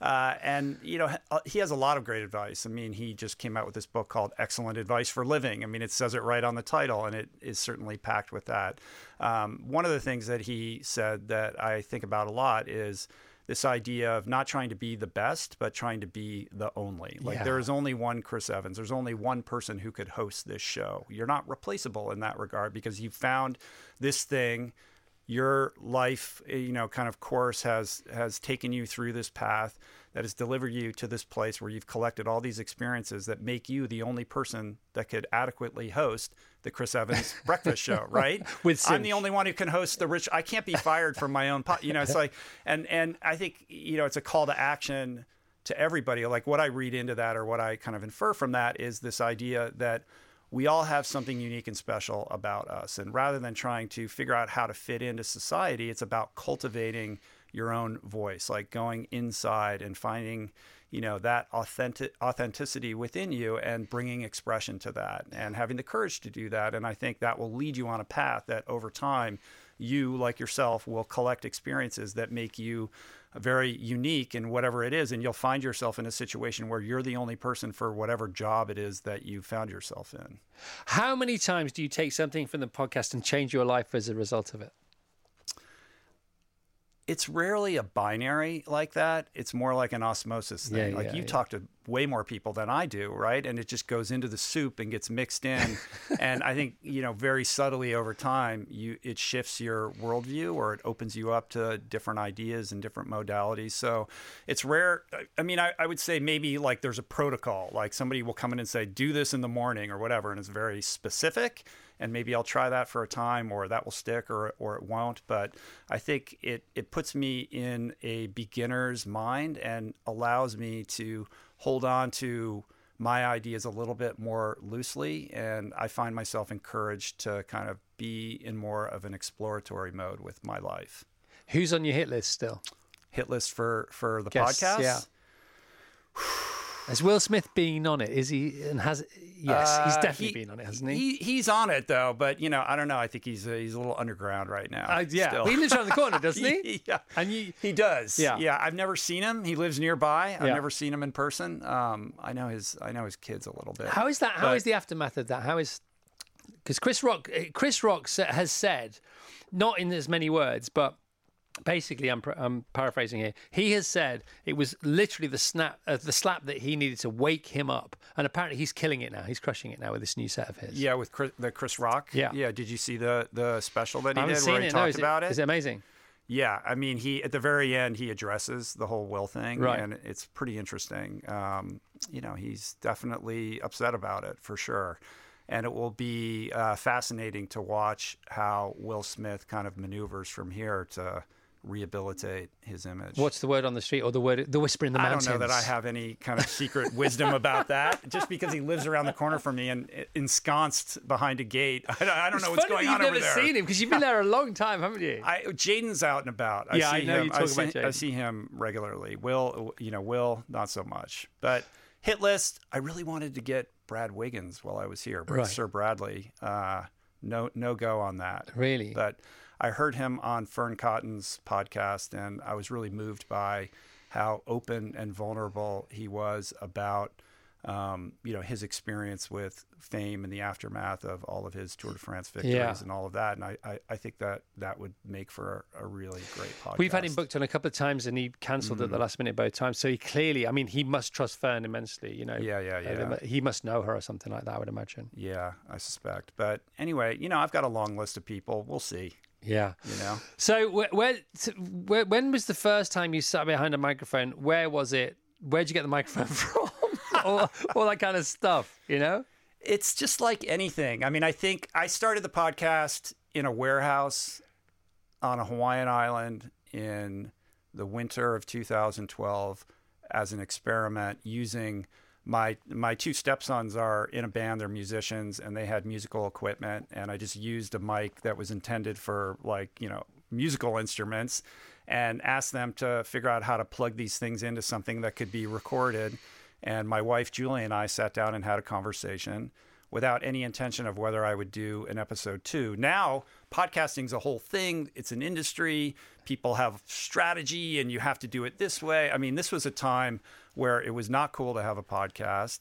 H: And he has a lot of great advice. I mean, he just came out with this book called Excellent Advice for Living. I mean, it says it right on the title, and it is certainly packed with that. One of the things that he said that I think about a lot is this idea of not trying to be the best, but trying to be the only. There is only one Chris Evans. There's only one person who could host this show. You're not replaceable in that regard because you found this thing. Your life, kind of course has taken you through this path that has delivered you to this place where you've collected all these experiences that make you the only person that could adequately host the Chris Evans breakfast show, right? I'm the only one who can host the rich. I can't be fired from my own it's like, and I think, it's a call to action to everybody. Like what I read into that or what I kind of infer from that is this idea that we all have something unique and special about us. And rather than trying to figure out how to fit into society, it's about cultivating your own voice, like going inside and finding, that authenticity within you and bringing expression to that and having the courage to do that. And I think that will lead you on a path that over time, you, like yourself, will collect experiences that make you very unique in whatever it is. And you'll find yourself in a situation where you're the only person for whatever job it is that you found yourself in.
B: How many times do you take something from the podcast and change your life as a result of it?
H: it's rarely a binary like that. It's more like an osmosis thing. You talk to way more people than I do, right? And it just goes into the soup and gets mixed in. And I think, very subtly over time, it shifts your worldview, or it opens you up to different ideas and different modalities. So it's rare. I mean, I would say maybe like there's a protocol, like somebody will come in and say, do this in the morning or whatever. And it's very specific. And maybe I'll try that for a time, or that will stick, or it won't. But I think it puts me in a beginner's mind and allows me to hold on to my ideas a little bit more loosely. And I find myself encouraged to kind of be in more of an exploratory mode with my life.
B: Who's on your hit list still?
H: Hit list for the
B: Guests,
H: podcast?
B: Yeah. Has Will Smith been on it? Is he? And yes, he's definitely been on it, hasn't he?
H: He's on it though, but I don't know. I think he's a little underground right now.
B: Well, he lives around the corner, doesn't he?
H: Yeah,
B: and
H: he does. Yeah. I've never seen him. He lives nearby. I've
B: Yeah.
H: never seen him in person. I know his kids a little bit.
B: How is that? How is the aftermath of that? How is, because Chris Rock has said, not in as many words, but basically, I'm paraphrasing here. He has said it was literally the slap that he needed to wake him up, and apparently he's killing it now. He's crushing it now with this new set of his.
H: Yeah, with Chris Rock.
B: Yeah.
H: Did you see the special that he
B: I haven't
H: did
B: seen
H: where he
B: it.
H: talked about it?
B: Is it amazing?
H: Yeah, I mean, he at the very end he addresses the whole Will thing,
B: Right.
H: and it's pretty interesting. He's definitely upset about it for sure, and it will be fascinating to watch how Will Smith kind of maneuvers from here to rehabilitate his image.
B: What's the word on the street, or the whisper in the mountains?
H: I don't know that I have any kind of secret wisdom about that. Just because he lives around the corner from me and ensconced behind a gate, I don't know what's going on over there.
B: You've never seen him because you've been there a long time, haven't you?
H: Jaden's out and about.
B: I know
H: him.
B: you talk about Jaden.
H: I see him regularly. Will not so much. But hit list, I really wanted to get Brad Wiggins while I was here, but
B: Right.
H: Sir Bradley, no go on that.
B: Really?
H: But I heard him on Fern Cotton's podcast, and I was really moved by how open and vulnerable he was about, his experience with fame and the aftermath of all of his Tour de France victories and all of that. And I think that would make for a really great podcast.
B: We've had him booked on a couple of times, and he cancelled at the last minute both times. So he clearly, he must trust Fern immensely.
H: Yeah.
B: He must know her or something like that, I would imagine.
H: Yeah, I suspect. But anyway, I've got a long list of people. We'll see.
B: Yeah.
H: So
B: when was the first time you sat behind a microphone? Where was it? Where'd you get the microphone from? all that kind of stuff,
H: It's just like anything. I think I started the podcast in a warehouse on a Hawaiian island in the winter of 2012 as an experiment using my two stepsons are in a band. They're musicians, and they had musical equipment, and I just used a mic that was intended for musical instruments, and asked them to figure out how to plug these things into something that could be recorded. And my wife Julie and I sat down and had a conversation without any intention of whether I would do an episode 2. Now, podcasting's a whole thing. It's an industry. People have strategy, and you have to do it this way. This was a time where it was not cool to have a podcast.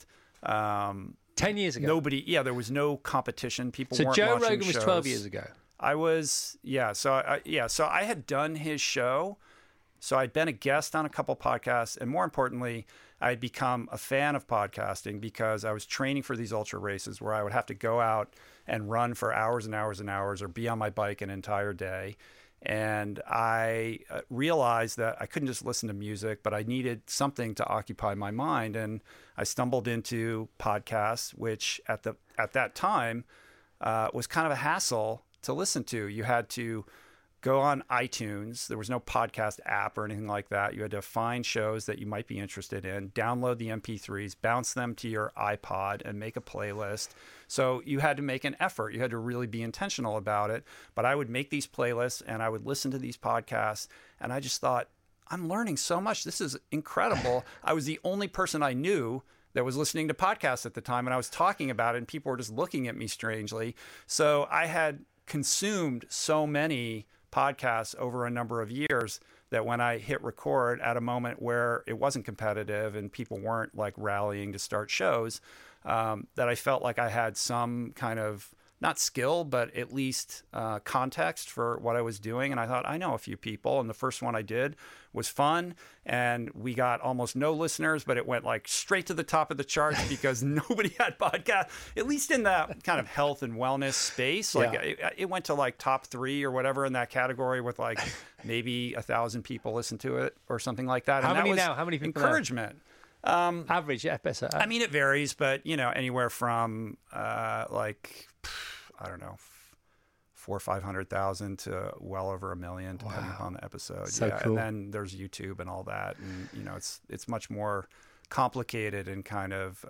B: 10 years ago.
H: There was no competition. People
B: So
H: weren't
B: Joe
H: watching
B: Rogan was
H: shows.
B: 12 years ago.
H: I was, So I had done his show. So I'd been a guest on a couple podcasts, and more importantly, I'd become a fan of podcasting because I was training for these ultra races where I would have to go out and run for hours and hours and hours, or be on my bike an entire day. And I realized that I couldn't just listen to music, but I needed something to occupy my mind. And I stumbled into podcasts, which at that time was kind of a hassle to listen to. You had to go on iTunes. There was no podcast app or anything like that. You had to find shows that you might be interested in, download the MP3s, bounce them to your iPod, and make a playlist. So you had to make an effort. You had to really be intentional about it. But I would make these playlists, and I would listen to these podcasts, and I just thought, I'm learning so much. This is incredible. I was the only person I knew that was listening to podcasts at the time, and I was talking about it, and people were just looking at me strangely. So I had consumed so many podcasts over a number of years that when I hit record at a moment where it wasn't competitive and people weren't like rallying to start shows, that I felt like I had some kind of not skill, but at least context for what I was doing. And I thought, I know a few people. And the first one I did was fun. And we got almost no listeners, but it went like straight to the top of the charts because nobody had podcast, at least in that kind of health and wellness space. Like it went to like top 3 or whatever in that category with like maybe 1,000 people listen to it or something like that.
B: How
H: and
B: many
H: that was
B: now? How many people
H: encouragement.
B: Average episode.
H: I mean, it varies, but anywhere from like, I don't know, 400,000 or 500,000 to well over 1 million, depending upon the episode.
B: So cool.
H: And then there's YouTube and all that, and it's much more complicated and kind of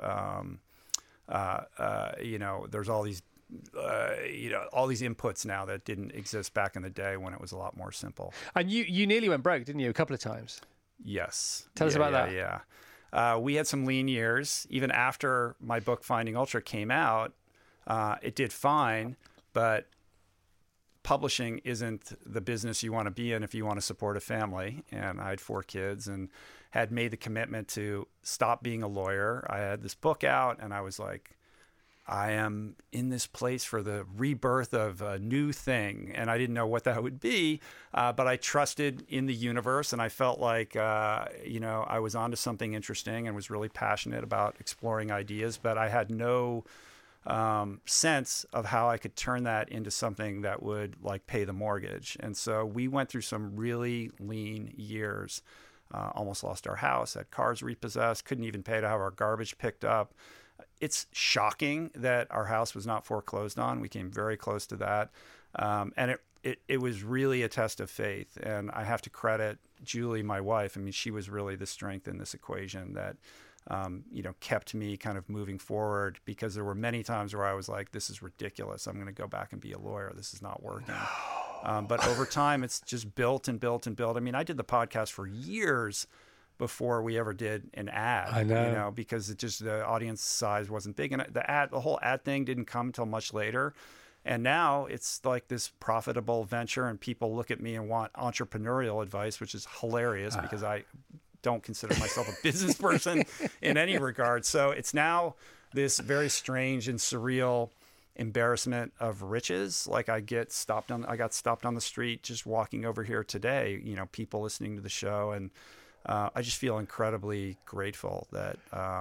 H: there's all these all these inputs now that didn't exist back in the day when it was a lot more simple.
B: And you nearly went broke, didn't you, a couple of times?
H: Yes.
B: Tell us about that.
H: Yeah. We had some lean years. Even after my book Finding Ultra came out, it did fine, but publishing isn't the business you want to be in if you want to support a family. And I had 4 kids and had made the commitment to stop being a lawyer. I had this book out and I was like, I am in this place for the rebirth of a new thing. And I didn't know what that would be, but I trusted in the universe. And I felt like, I was onto something interesting and was really passionate about exploring ideas, but I had no sense of how I could turn that into something that would like pay the mortgage. And so we went through some really lean years, almost lost our house, had cars repossessed, couldn't even pay to have our garbage picked up. It's shocking that our house was not foreclosed on. We came very close to that. And it was really a test of faith. And I have to credit Julie, my wife. I mean, she was really the strength in this equation that, kept me kind of moving forward, because there were many times where I was like, this is ridiculous. I'm going to go back and be a lawyer. This is not working. But over time, it's just built and built and built. I mean, I did the podcast for years before we ever did an ad.
B: I know.
H: Because the audience size wasn't big, and the whole ad thing didn't come until much later. And now it's like this profitable venture, and people look at me and want entrepreneurial advice, which is hilarious because I don't consider myself a business person in any regard. So it's now this very strange and surreal embarrassment of riches. Like I got stopped on the street just walking over here today, people listening to the show. And I just feel incredibly grateful that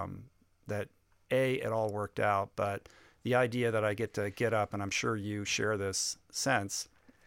H: it all worked out. But the idea that I get to get up, and I'm sure you share this sense,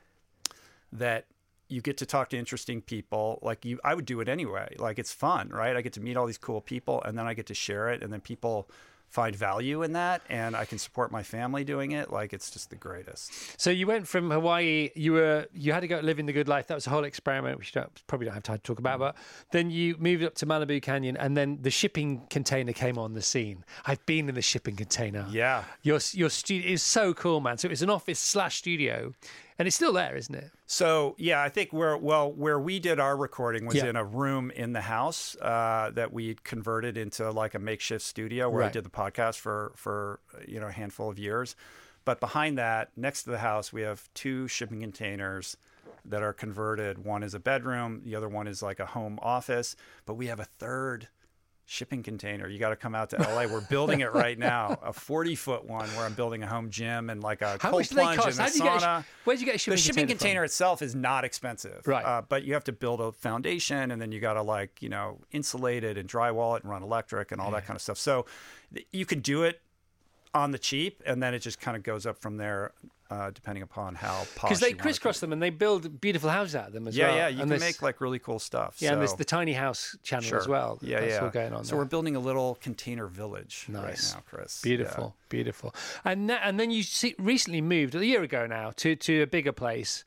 H: that you get to talk to interesting people. Like I would do it anyway. Like it's fun, right? I get to meet all these cool people, and then I get to share it, and then people find value in that, and I can support my family doing it. Like it's just the greatest.
B: So you went from Hawaii, you had to go living the good life. That was a whole experiment, which you probably don't have time to talk about. But then you moved up to Malibu Canyon, and then the shipping container came on the scene. I've been in the shipping container.
H: Yeah.
B: Your studio is so cool, man. So it was an office/studio. And it's still there, isn't it?
H: So, yeah, I think where we did our recording was in a room in the house that we converted into like a makeshift studio where I did the podcast for a handful of years. But behind that, next to the house, we have 2 shipping containers that are converted. One is a bedroom. The other one is like a home office. But we have a third shipping container. You got to come out to LA. We're building it right now, a 40-foot one where I'm building a home gym and like a cold plunge and a sauna.
B: Where'd you get a shipping container?
H: The shipping container itself is not expensive,
B: right?
H: But you have to build a foundation, and then you got to insulate it and drywall it and run electric and all that kind of stuff. So you could do it on the cheap, and then it just kind of goes up from there. Depending upon how posh
B: because they crisscross them and they build beautiful houses out of them as well.
H: Yeah, you can make like really cool stuff.
B: Yeah, and there's the tiny house channel as well. That's all going on.
H: So we're building a little container village right now, Chris.
B: Beautiful. And then you recently moved a year ago now to a bigger place.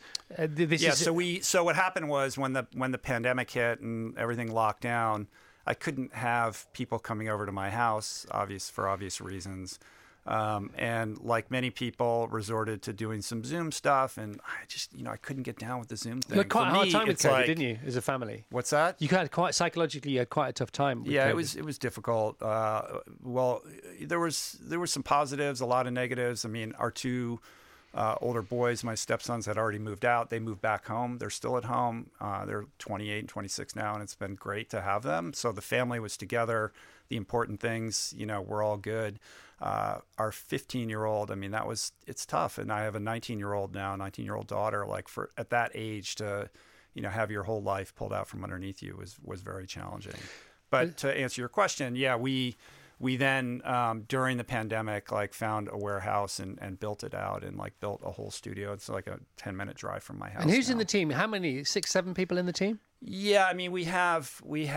H: So what happened was when the pandemic hit and everything locked down, I couldn't have people coming over to my house, for obvious reasons. And like many people, resorted to doing some Zoom stuff, and I just, I couldn't get down with the Zoom thing.
B: You had quite a hard time with COVID, didn't you, as a family?
H: What's that?
B: You had psychologically, you had quite a tough time with COVID.
H: it was difficult. Well, there were some positives, a lot of negatives. I mean, our 2 older boys, my stepsons, had already moved out. They moved back home. They're still at home. They're 28 and 26 now, and it's been great to have them. So the family was together. the important things, were all good. Our 15-year-old, I mean, it's tough. And I have a 19-year-old now, 19-year-old daughter. Like at that age to, have your whole life pulled out from underneath you was very challenging. But to answer your question, yeah, we then during the pandemic found a warehouse and built it out and built a whole studio. It's like a 10-minute drive from my house.
B: And who's
H: now.
B: in the team? How many? 6, 7 people in the team?
H: Yeah, I mean we have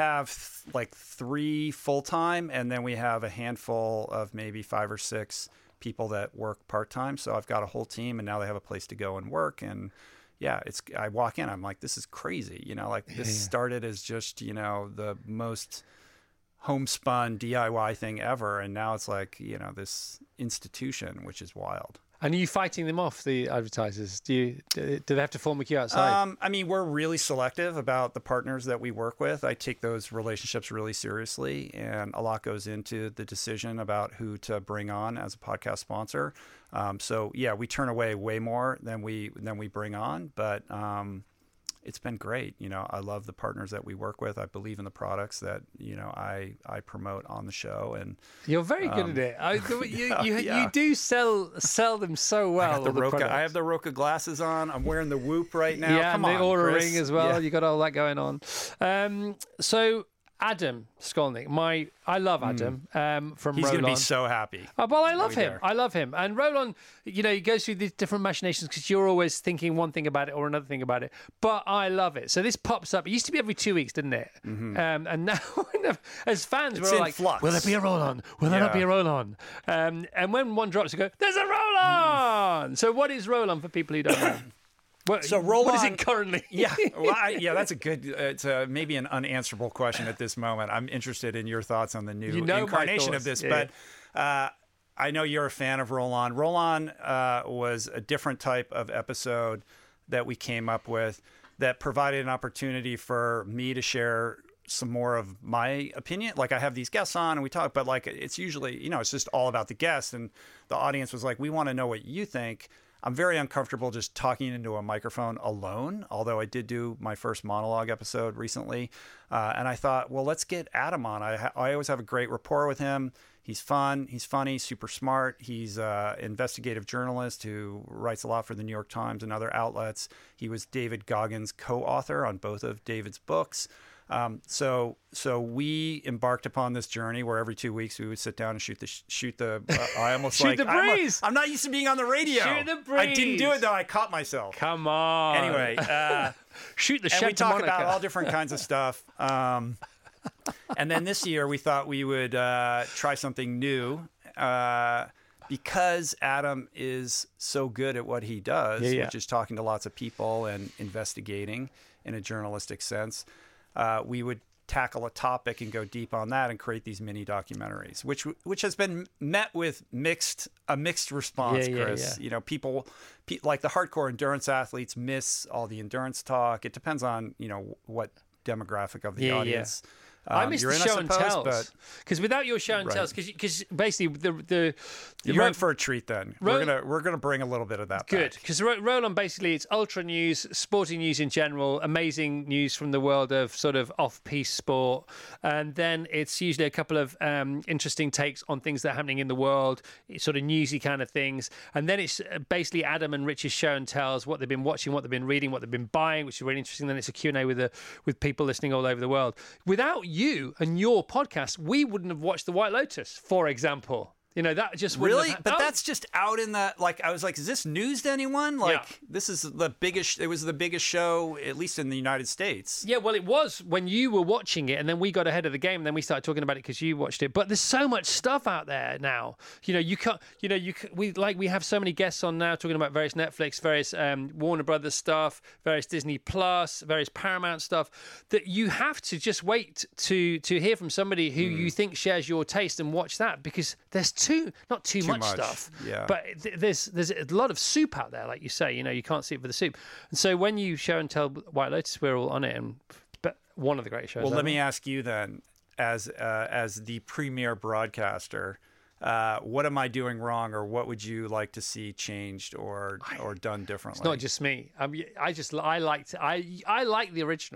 H: 3 full-time, and then we have a handful of maybe 5 or 6 people that work part-time. So I've got a whole team, and now they have a place to go and work. And yeah, I walk in, I'm like, this is crazy. This started as just the most homespun DIY thing ever, and now it's this institution, which is wild.
B: And are you fighting them off, the advertisers? Do they have to form a queue outside?
H: I mean, we're really selective about the partners that we work with. I take those relationships really seriously, and a lot goes into the decision about who to bring on as a podcast sponsor. So yeah, we turn away way more than we bring on, but it's been great. I love the partners that we work with. I believe in the products that I promote on the show, and
B: you're very good at it. You do sell them so well.
H: I have the Roka glasses on. I'm wearing the Whoop right now.
B: Yeah,
H: Come
B: and the
H: on,
B: Oura
H: Chris.
B: Ring as well.
H: Yeah.
B: You got all that going on. So Adam Skolnick, I love Adam from
H: He's
B: Roland.
H: going to be so happy.
B: Well, I love him.
H: there.
B: I love him. And Roland, he goes through these different machinations because you're always thinking one thing about it or another thing about it. But I love it. So this pops up. It used to be every 2 weeks, didn't it? Mm-hmm. And now, as fans,
H: It's
B: we're
H: in
B: like,
H: flux.
B: will there be a roll-on? Will there not be a roll-on? And when one drops, you go, there's a roll-on! So what is roll-on for people who don't know?
H: So roll
B: what is
H: on-
B: it currently?
H: Yeah, that's a good. It's maybe an unanswerable question at this moment. I'm interested in your thoughts on the new incarnation of this.
B: Yeah.
H: But I know you're a fan of Roll On. Roll On was a different type of episode that we came up with that provided an opportunity for me to share some more of my opinion. I have these guests on and we talk, but it's usually, it's just all about the guests. And the audience was like, we want to know what you think. I'm very uncomfortable just talking into a microphone alone, although I did do my first monologue episode recently. And I thought, well, let's get Adam on. I always have a great rapport with him. He's fun. He's funny, super smart. He's an investigative journalist who writes a lot for the New York Times and other outlets. He was David Goggins' co-author on both of David's books. So we embarked upon this journey where every 2 weeks we would sit down and shoot the. I almost
B: Shoot the breeze.
H: I'm not used to being on the radio.
B: Shoot the breeze.
H: I didn't do it though. I caught myself.
B: Come on.
H: Anyway,
B: shoot the
H: and
B: Santa
H: we talk
B: Monica.
H: about all different kinds of stuff. And then this year we thought we would try something new. Because Adam is so good at what he does, which is talking to lots of people and investigating in a journalistic sense. We would tackle a topic and go deep on that and create these mini documentaries, which has been met with a mixed response, Chris.
B: Yeah.
H: People like the hardcore endurance athletes miss all the endurance talk. It depends on what demographic of the audience.
B: I missed the show and tells because without your show and
H: Right.
B: tells, because basically
H: You're in for a treat. Then we're gonna bring a little bit of that.
B: Good,
H: back.
B: because Roland basically it's ultra news, sporting news in general, amazing news from the world of sort of off-piste sport, and then it's usually a couple of interesting takes on things that are happening in the world, sort of newsy kind of things, and then it's basically Adam and Rich's show and tells, what they've been watching, what they've been reading, what they've been buying, which is really interesting. Then it's a Q&A with people listening all over the world. Without you and your podcast, we wouldn't have watched The White Lotus, for example. That just wouldn't
H: Really?
B: have
H: But that's just out in the I was like, is this news to anyone? This is the biggest. It was the biggest show, at least in the United States.
B: Yeah, well, it was when you were watching it, and then we got ahead of the game, and then we started talking about it because you watched it. But there's so much stuff out there now. You can't. We have so many guests on now talking about various Netflix, various Warner Brothers stuff, various Disney Plus, various Paramount stuff. That you have to just wait to hear from somebody who you think shares your taste and watch that, because there's not too much stuff, but there's a lot of soup out there, like you say. You can't see it for the soup. And so when you show and tell White Lotus, we're all on it, but one of the great shows.
H: Well, let me ask you then, as the premier broadcaster, what am I doing wrong, or what would you like to see changed or done differently?
B: It's not just me. I like the original.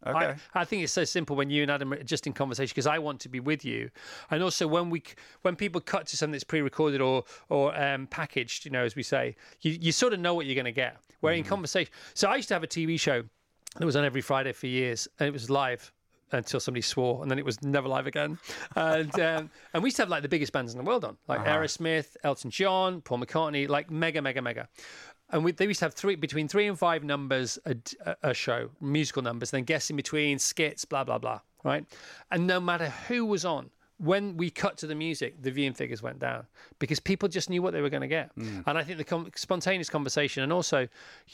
H: Okay.
B: I think it's so simple when you and Adam are just in conversation because I want to be with you, and also when people cut to something that's pre-recorded or packaged, as we say, you sort of know what you're going to get. Where in conversation, so I used to have a TV show that was on every Friday for years, and it was live until somebody swore, and then it was never live again. And we used to have like the biggest bands in the world on, like Aerosmith, Elton John, Paul McCartney, like mega. And they used to have between 3 and 5 numbers a show, musical numbers, then guests in between, skits, blah, blah, blah, right? And no matter who was on, when we cut to the music, the viewing figures went down because people just knew what they were going to get. And I think the spontaneous conversation, and also,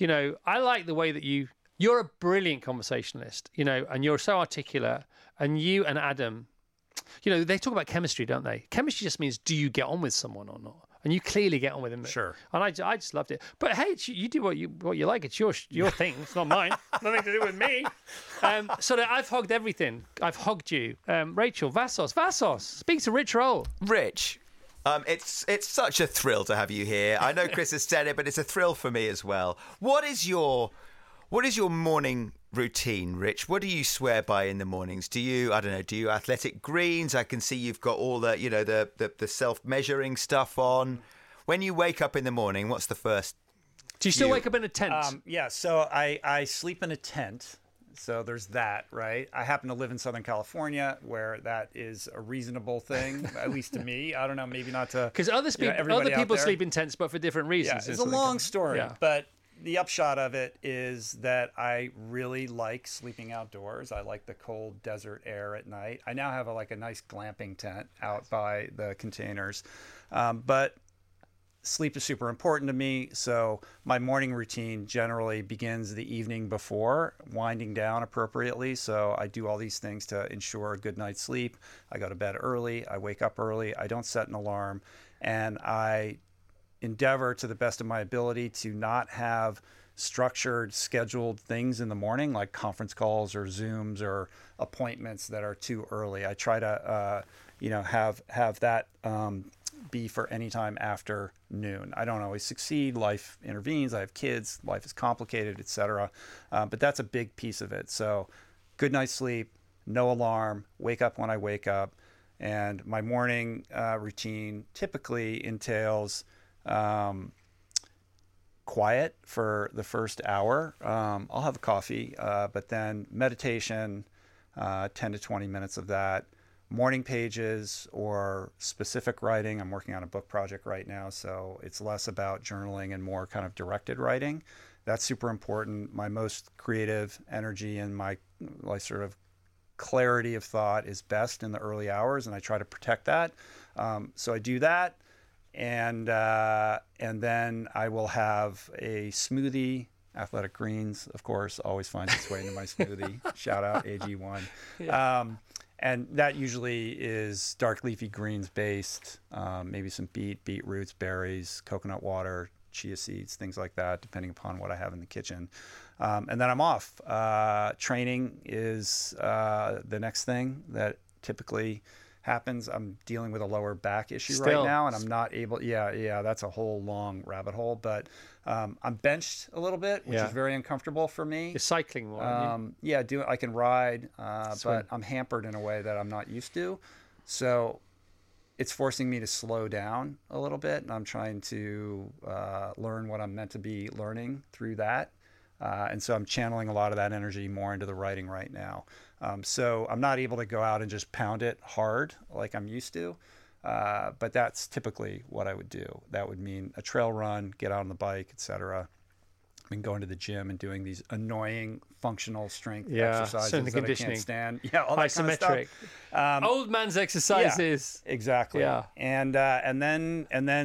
B: I like the way that you're a brilliant conversationalist, and you're so articulate, and you and Adam, they talk about chemistry, don't they? Chemistry just means, do you get on with someone or not? And you clearly get on with him.
H: Sure.
B: And I just loved it. But hey, you do what you like. It's your thing. It's not mine. Nothing to do with me. So I've hogged everything. I've hogged you. Rachel, Vassos. Speak to Rich Roll.
C: Rich, it's such a thrill to have you here. I know Chris has said it, but it's a thrill for me as well. What is your morning routine, Rich? What do you swear by in the mornings? Do you athletic greens? I can see you've got all the, the self-measuring stuff on. When you wake up in the morning, what's the first?
B: Do you still wake up in a tent?
H: Yeah, so I sleep in a tent. So there's that, right? I happen to live in Southern California, where that is a reasonable thing, at least to me. I don't know, maybe not to...
B: Because other people sleep in tents, but for different reasons.
H: Yeah, it's a long story, but... The upshot of it is that I really like sleeping outdoors. I like the cold desert air at night. I now have a nice glamping tent out by the containers. But sleep is super important to me. So my morning routine generally begins the evening before, winding down appropriately. So I do all these things to ensure a good night's sleep. I go to bed early. I wake up early. I don't set an alarm. And I endeavor to the best of my ability to not have structured, scheduled things in the morning, like conference calls or Zooms or appointments that are too early. I try to, have that be for any time after noon. I don't always succeed. Life intervenes. I have kids. Life is complicated, etc. But that's a big piece of it. So good night's sleep, no alarm, wake up when I wake up. And my morning routine typically entails quiet for the first hour. I'll have a coffee, but then meditation, 10 to 20 minutes of that, morning pages or specific writing. I'm working on a book project right now, so it's less about journaling and more kind of directed writing. That's super important. My most creative energy and my sort of clarity of thought is best in the early hours, and I try to protect that. So I do that. And then I will have a smoothie. Athletic Greens, of course, always finds its way into my smoothie. Shout out AG1. Yeah. And that usually is dark leafy greens based, maybe some beetroots, berries, coconut water, chia seeds, things like that, depending upon what I have in the kitchen. And then I'm off. Training is the next thing that typically happens. I'm dealing with a lower back issue right now, and I'm not able. Yeah, that's a whole long rabbit hole. But I'm benched a little bit, which is very uncomfortable for me.
B: You're cycling more.
H: I can ride, but I'm hampered in a way that I'm not used to. So it's forcing me to slow down a little bit, and I'm trying to learn what I'm meant to be learning through that. And so I'm channeling a lot of that energy more into the writing right now. So I'm not able to go out and just pound it hard like I'm used to. But that's typically what I would do. That would mean a trail run, get out on the bike, etc. I mean, going to the gym and doing these annoying functional strength exercises that I can't stand. Yeah, all that kind of stuff.
B: Old man's exercises.
H: Yeah, exactly.
B: Yeah.
H: And then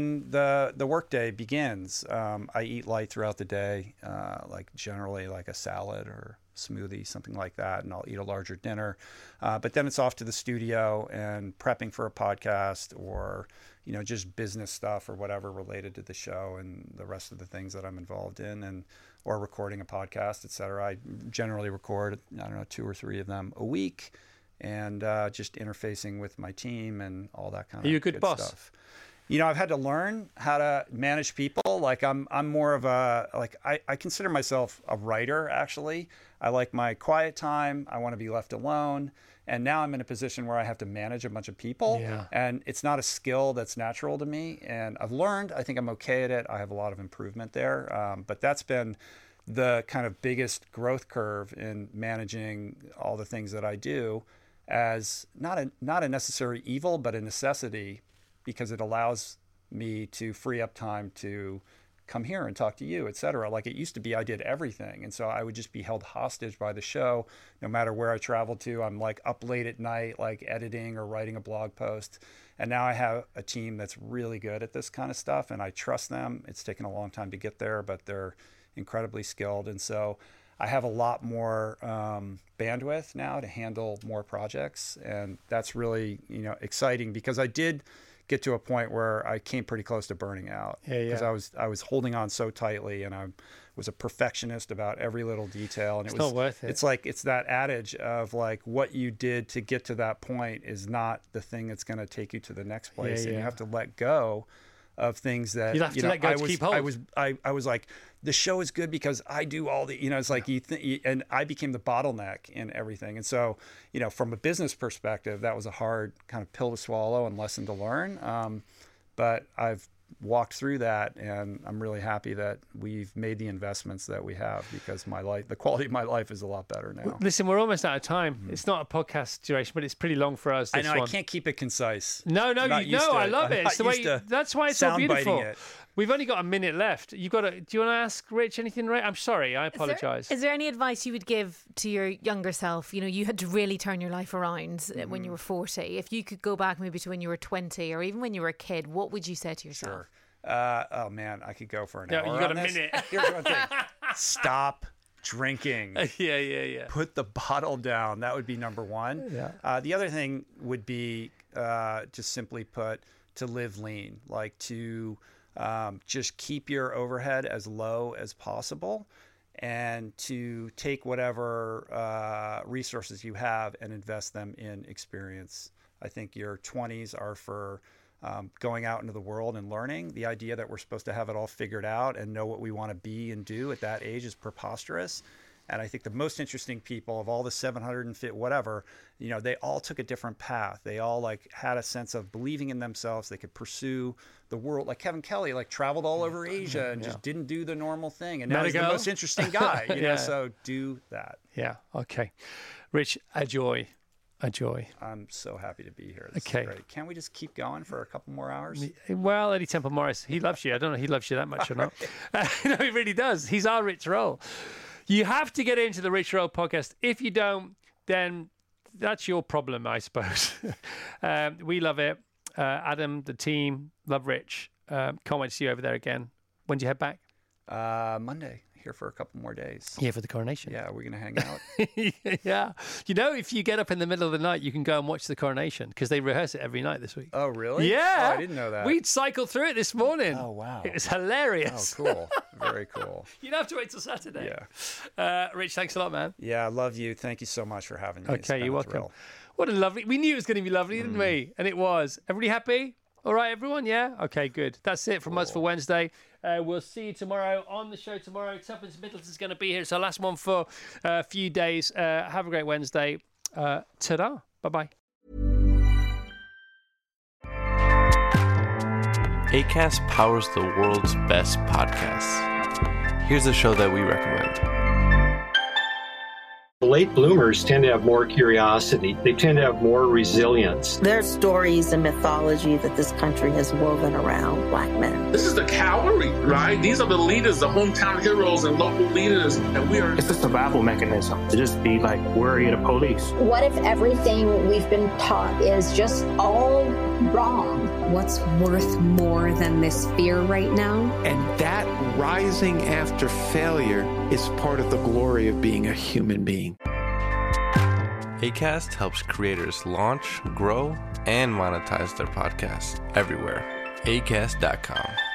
H: the workday begins. I eat light throughout the day, like generally like a salad or smoothie, something like that, and I'll eat a larger dinner. But then it's off to the studio and prepping for a podcast or just business stuff or whatever related to the show and the rest of the things that I'm involved in, or recording a podcast, etc. I generally record, 2 or 3 of them a week, and just interfacing with my team and all that kind of
B: Are you a good boss?
H: stuff. I've had to learn how to manage people. Like I'm more of a, like, I consider myself a writer, actually. I like my quiet time. I want to be left alone. And now I'm in a position where I have to manage a bunch of people.
B: Yeah.
H: And it's not a skill that's natural to me. And I've learned, I think I'm okay at it. I have a lot of improvement there. But that's been the kind of biggest growth curve in managing all the things that I do, as not a necessary evil, but a necessity, because it allows me to free up time to come here and talk to you, et cetera. Like it used to be, I did everything. And so I would just be held hostage by the show, no matter where I traveled to. I'm like up late at night, like editing or writing a blog post. And now I have a team that's really good at this kind of stuff, and I trust them. It's taken a long time to get there, but they're incredibly skilled. And so I have a lot more bandwidth now to handle more projects. And that's really, exciting, because I did get to a point where I came pretty close to burning out, because I was holding on so tightly, and I was a perfectionist about every little detail, and
B: it's not worth it.
H: It's that adage of like, what you did to get to that point is not the thing that's going to take you to the next place, and you have to let go of things that
B: you have to let go to keep hold.
H: I was like, the show is good because I do all the, it's like and I became the bottleneck in everything. And so, from a business perspective, that was a hard kind of pill to swallow and lesson to learn. But I've walked through that, and I'm really happy that we've made the investments that we have, because the quality of my life is a lot better now.
B: Listen, we're almost out of time. It's not a podcast duration, but it's pretty long for us.
H: I know, I can't keep it concise.
B: No, I love it. It's the way, that's why it's so beautiful.
H: It.
B: We've only got a minute left. Do you want to ask Rich anything, Ray? I'm sorry, I apologise.
E: Is there any advice you would give to your younger self? You had to really turn your life around when you were 40. If you could go back maybe to when you were 20, or even when you were a kid, what would you say to yourself?
H: Sure. Oh man, I could go for an hour.
B: You got
H: on
B: a
H: this.
B: minute.
H: Here's one thing: stop drinking.
B: Yeah.
H: Put the bottle down. That would be number one.
B: Yeah.
H: The other thing would be, just simply put, to live lean, like to just keep your overhead as low as possible, and to take whatever resources you have and invest them in experience. I think your 20s are for going out into the world and learning. The idea that we're supposed to have it all figured out and know what we want to be and do at that age is preposterous. And I think the most interesting people of all the 750, whatever, they all took a different path. They all had a sense of believing in themselves. They could pursue the world. Like Kevin Kelly, traveled all over Asia and just didn't do the normal thing. And now he's the most interesting guy, so do that.
B: Yeah. Okay. Rich, a joy.
H: I'm so happy to be here. This is great. Can't we just keep going for a couple more hours?
B: Well, Eddie Temple Morris, he loves you. I don't know if he loves you that much or not. No, he really does. He's our Rich Roll. You have to get into the Rich Roll podcast. If you don't, then that's your problem, I suppose. We love it. Adam, the team, love Rich. Can't wait to see you over there again. When do you head back?
H: Monday. Here for a couple more days.
B: Yeah, for the coronation.
H: Yeah, we're going to hang out.
B: Yeah. If you get up in the middle of the night, you can go and watch the coronation, because they rehearse it every night this week.
H: Oh, really?
B: Yeah.
H: Oh, I didn't know that.
B: We'd cycled through it this morning.
H: Oh, wow.
B: It was hilarious.
H: Oh, cool. Very cool.
B: You don't have to wait till Saturday.
H: Yeah.
B: Rich, thanks a lot, man.
H: Yeah, I love you. Thank you so much for having me.
B: Okay, you're welcome. What a lovely... We knew it was going to be lovely, didn't we? And it was. Everybody happy? All right, everyone? Yeah? Okay, good. That's it from us for Wednesday. We'll see you tomorrow on the show tomorrow. Tuppence Middleton's going to be here. It's our last one for a few days. Have a great Wednesday. Ta-da. Bye-bye.
I: Acast powers the world's best podcasts. Here's a show that we recommend.
J: Late bloomers tend to have more curiosity. They tend to have more resilience.
K: There's stories and mythology that this country has woven around Black men.
L: This is the cavalry, right? These are the leaders, the hometown heroes and local leaders. And we are...
M: It's a survival mechanism to just be worry of the police.
N: What if everything we've been taught is just all wrong?
O: What's worth more than this fear right now?
P: And that rising after failure is part of the glory of being a human being.
I: Acast helps creators launch, grow, and monetize their podcasts everywhere. Acast.com.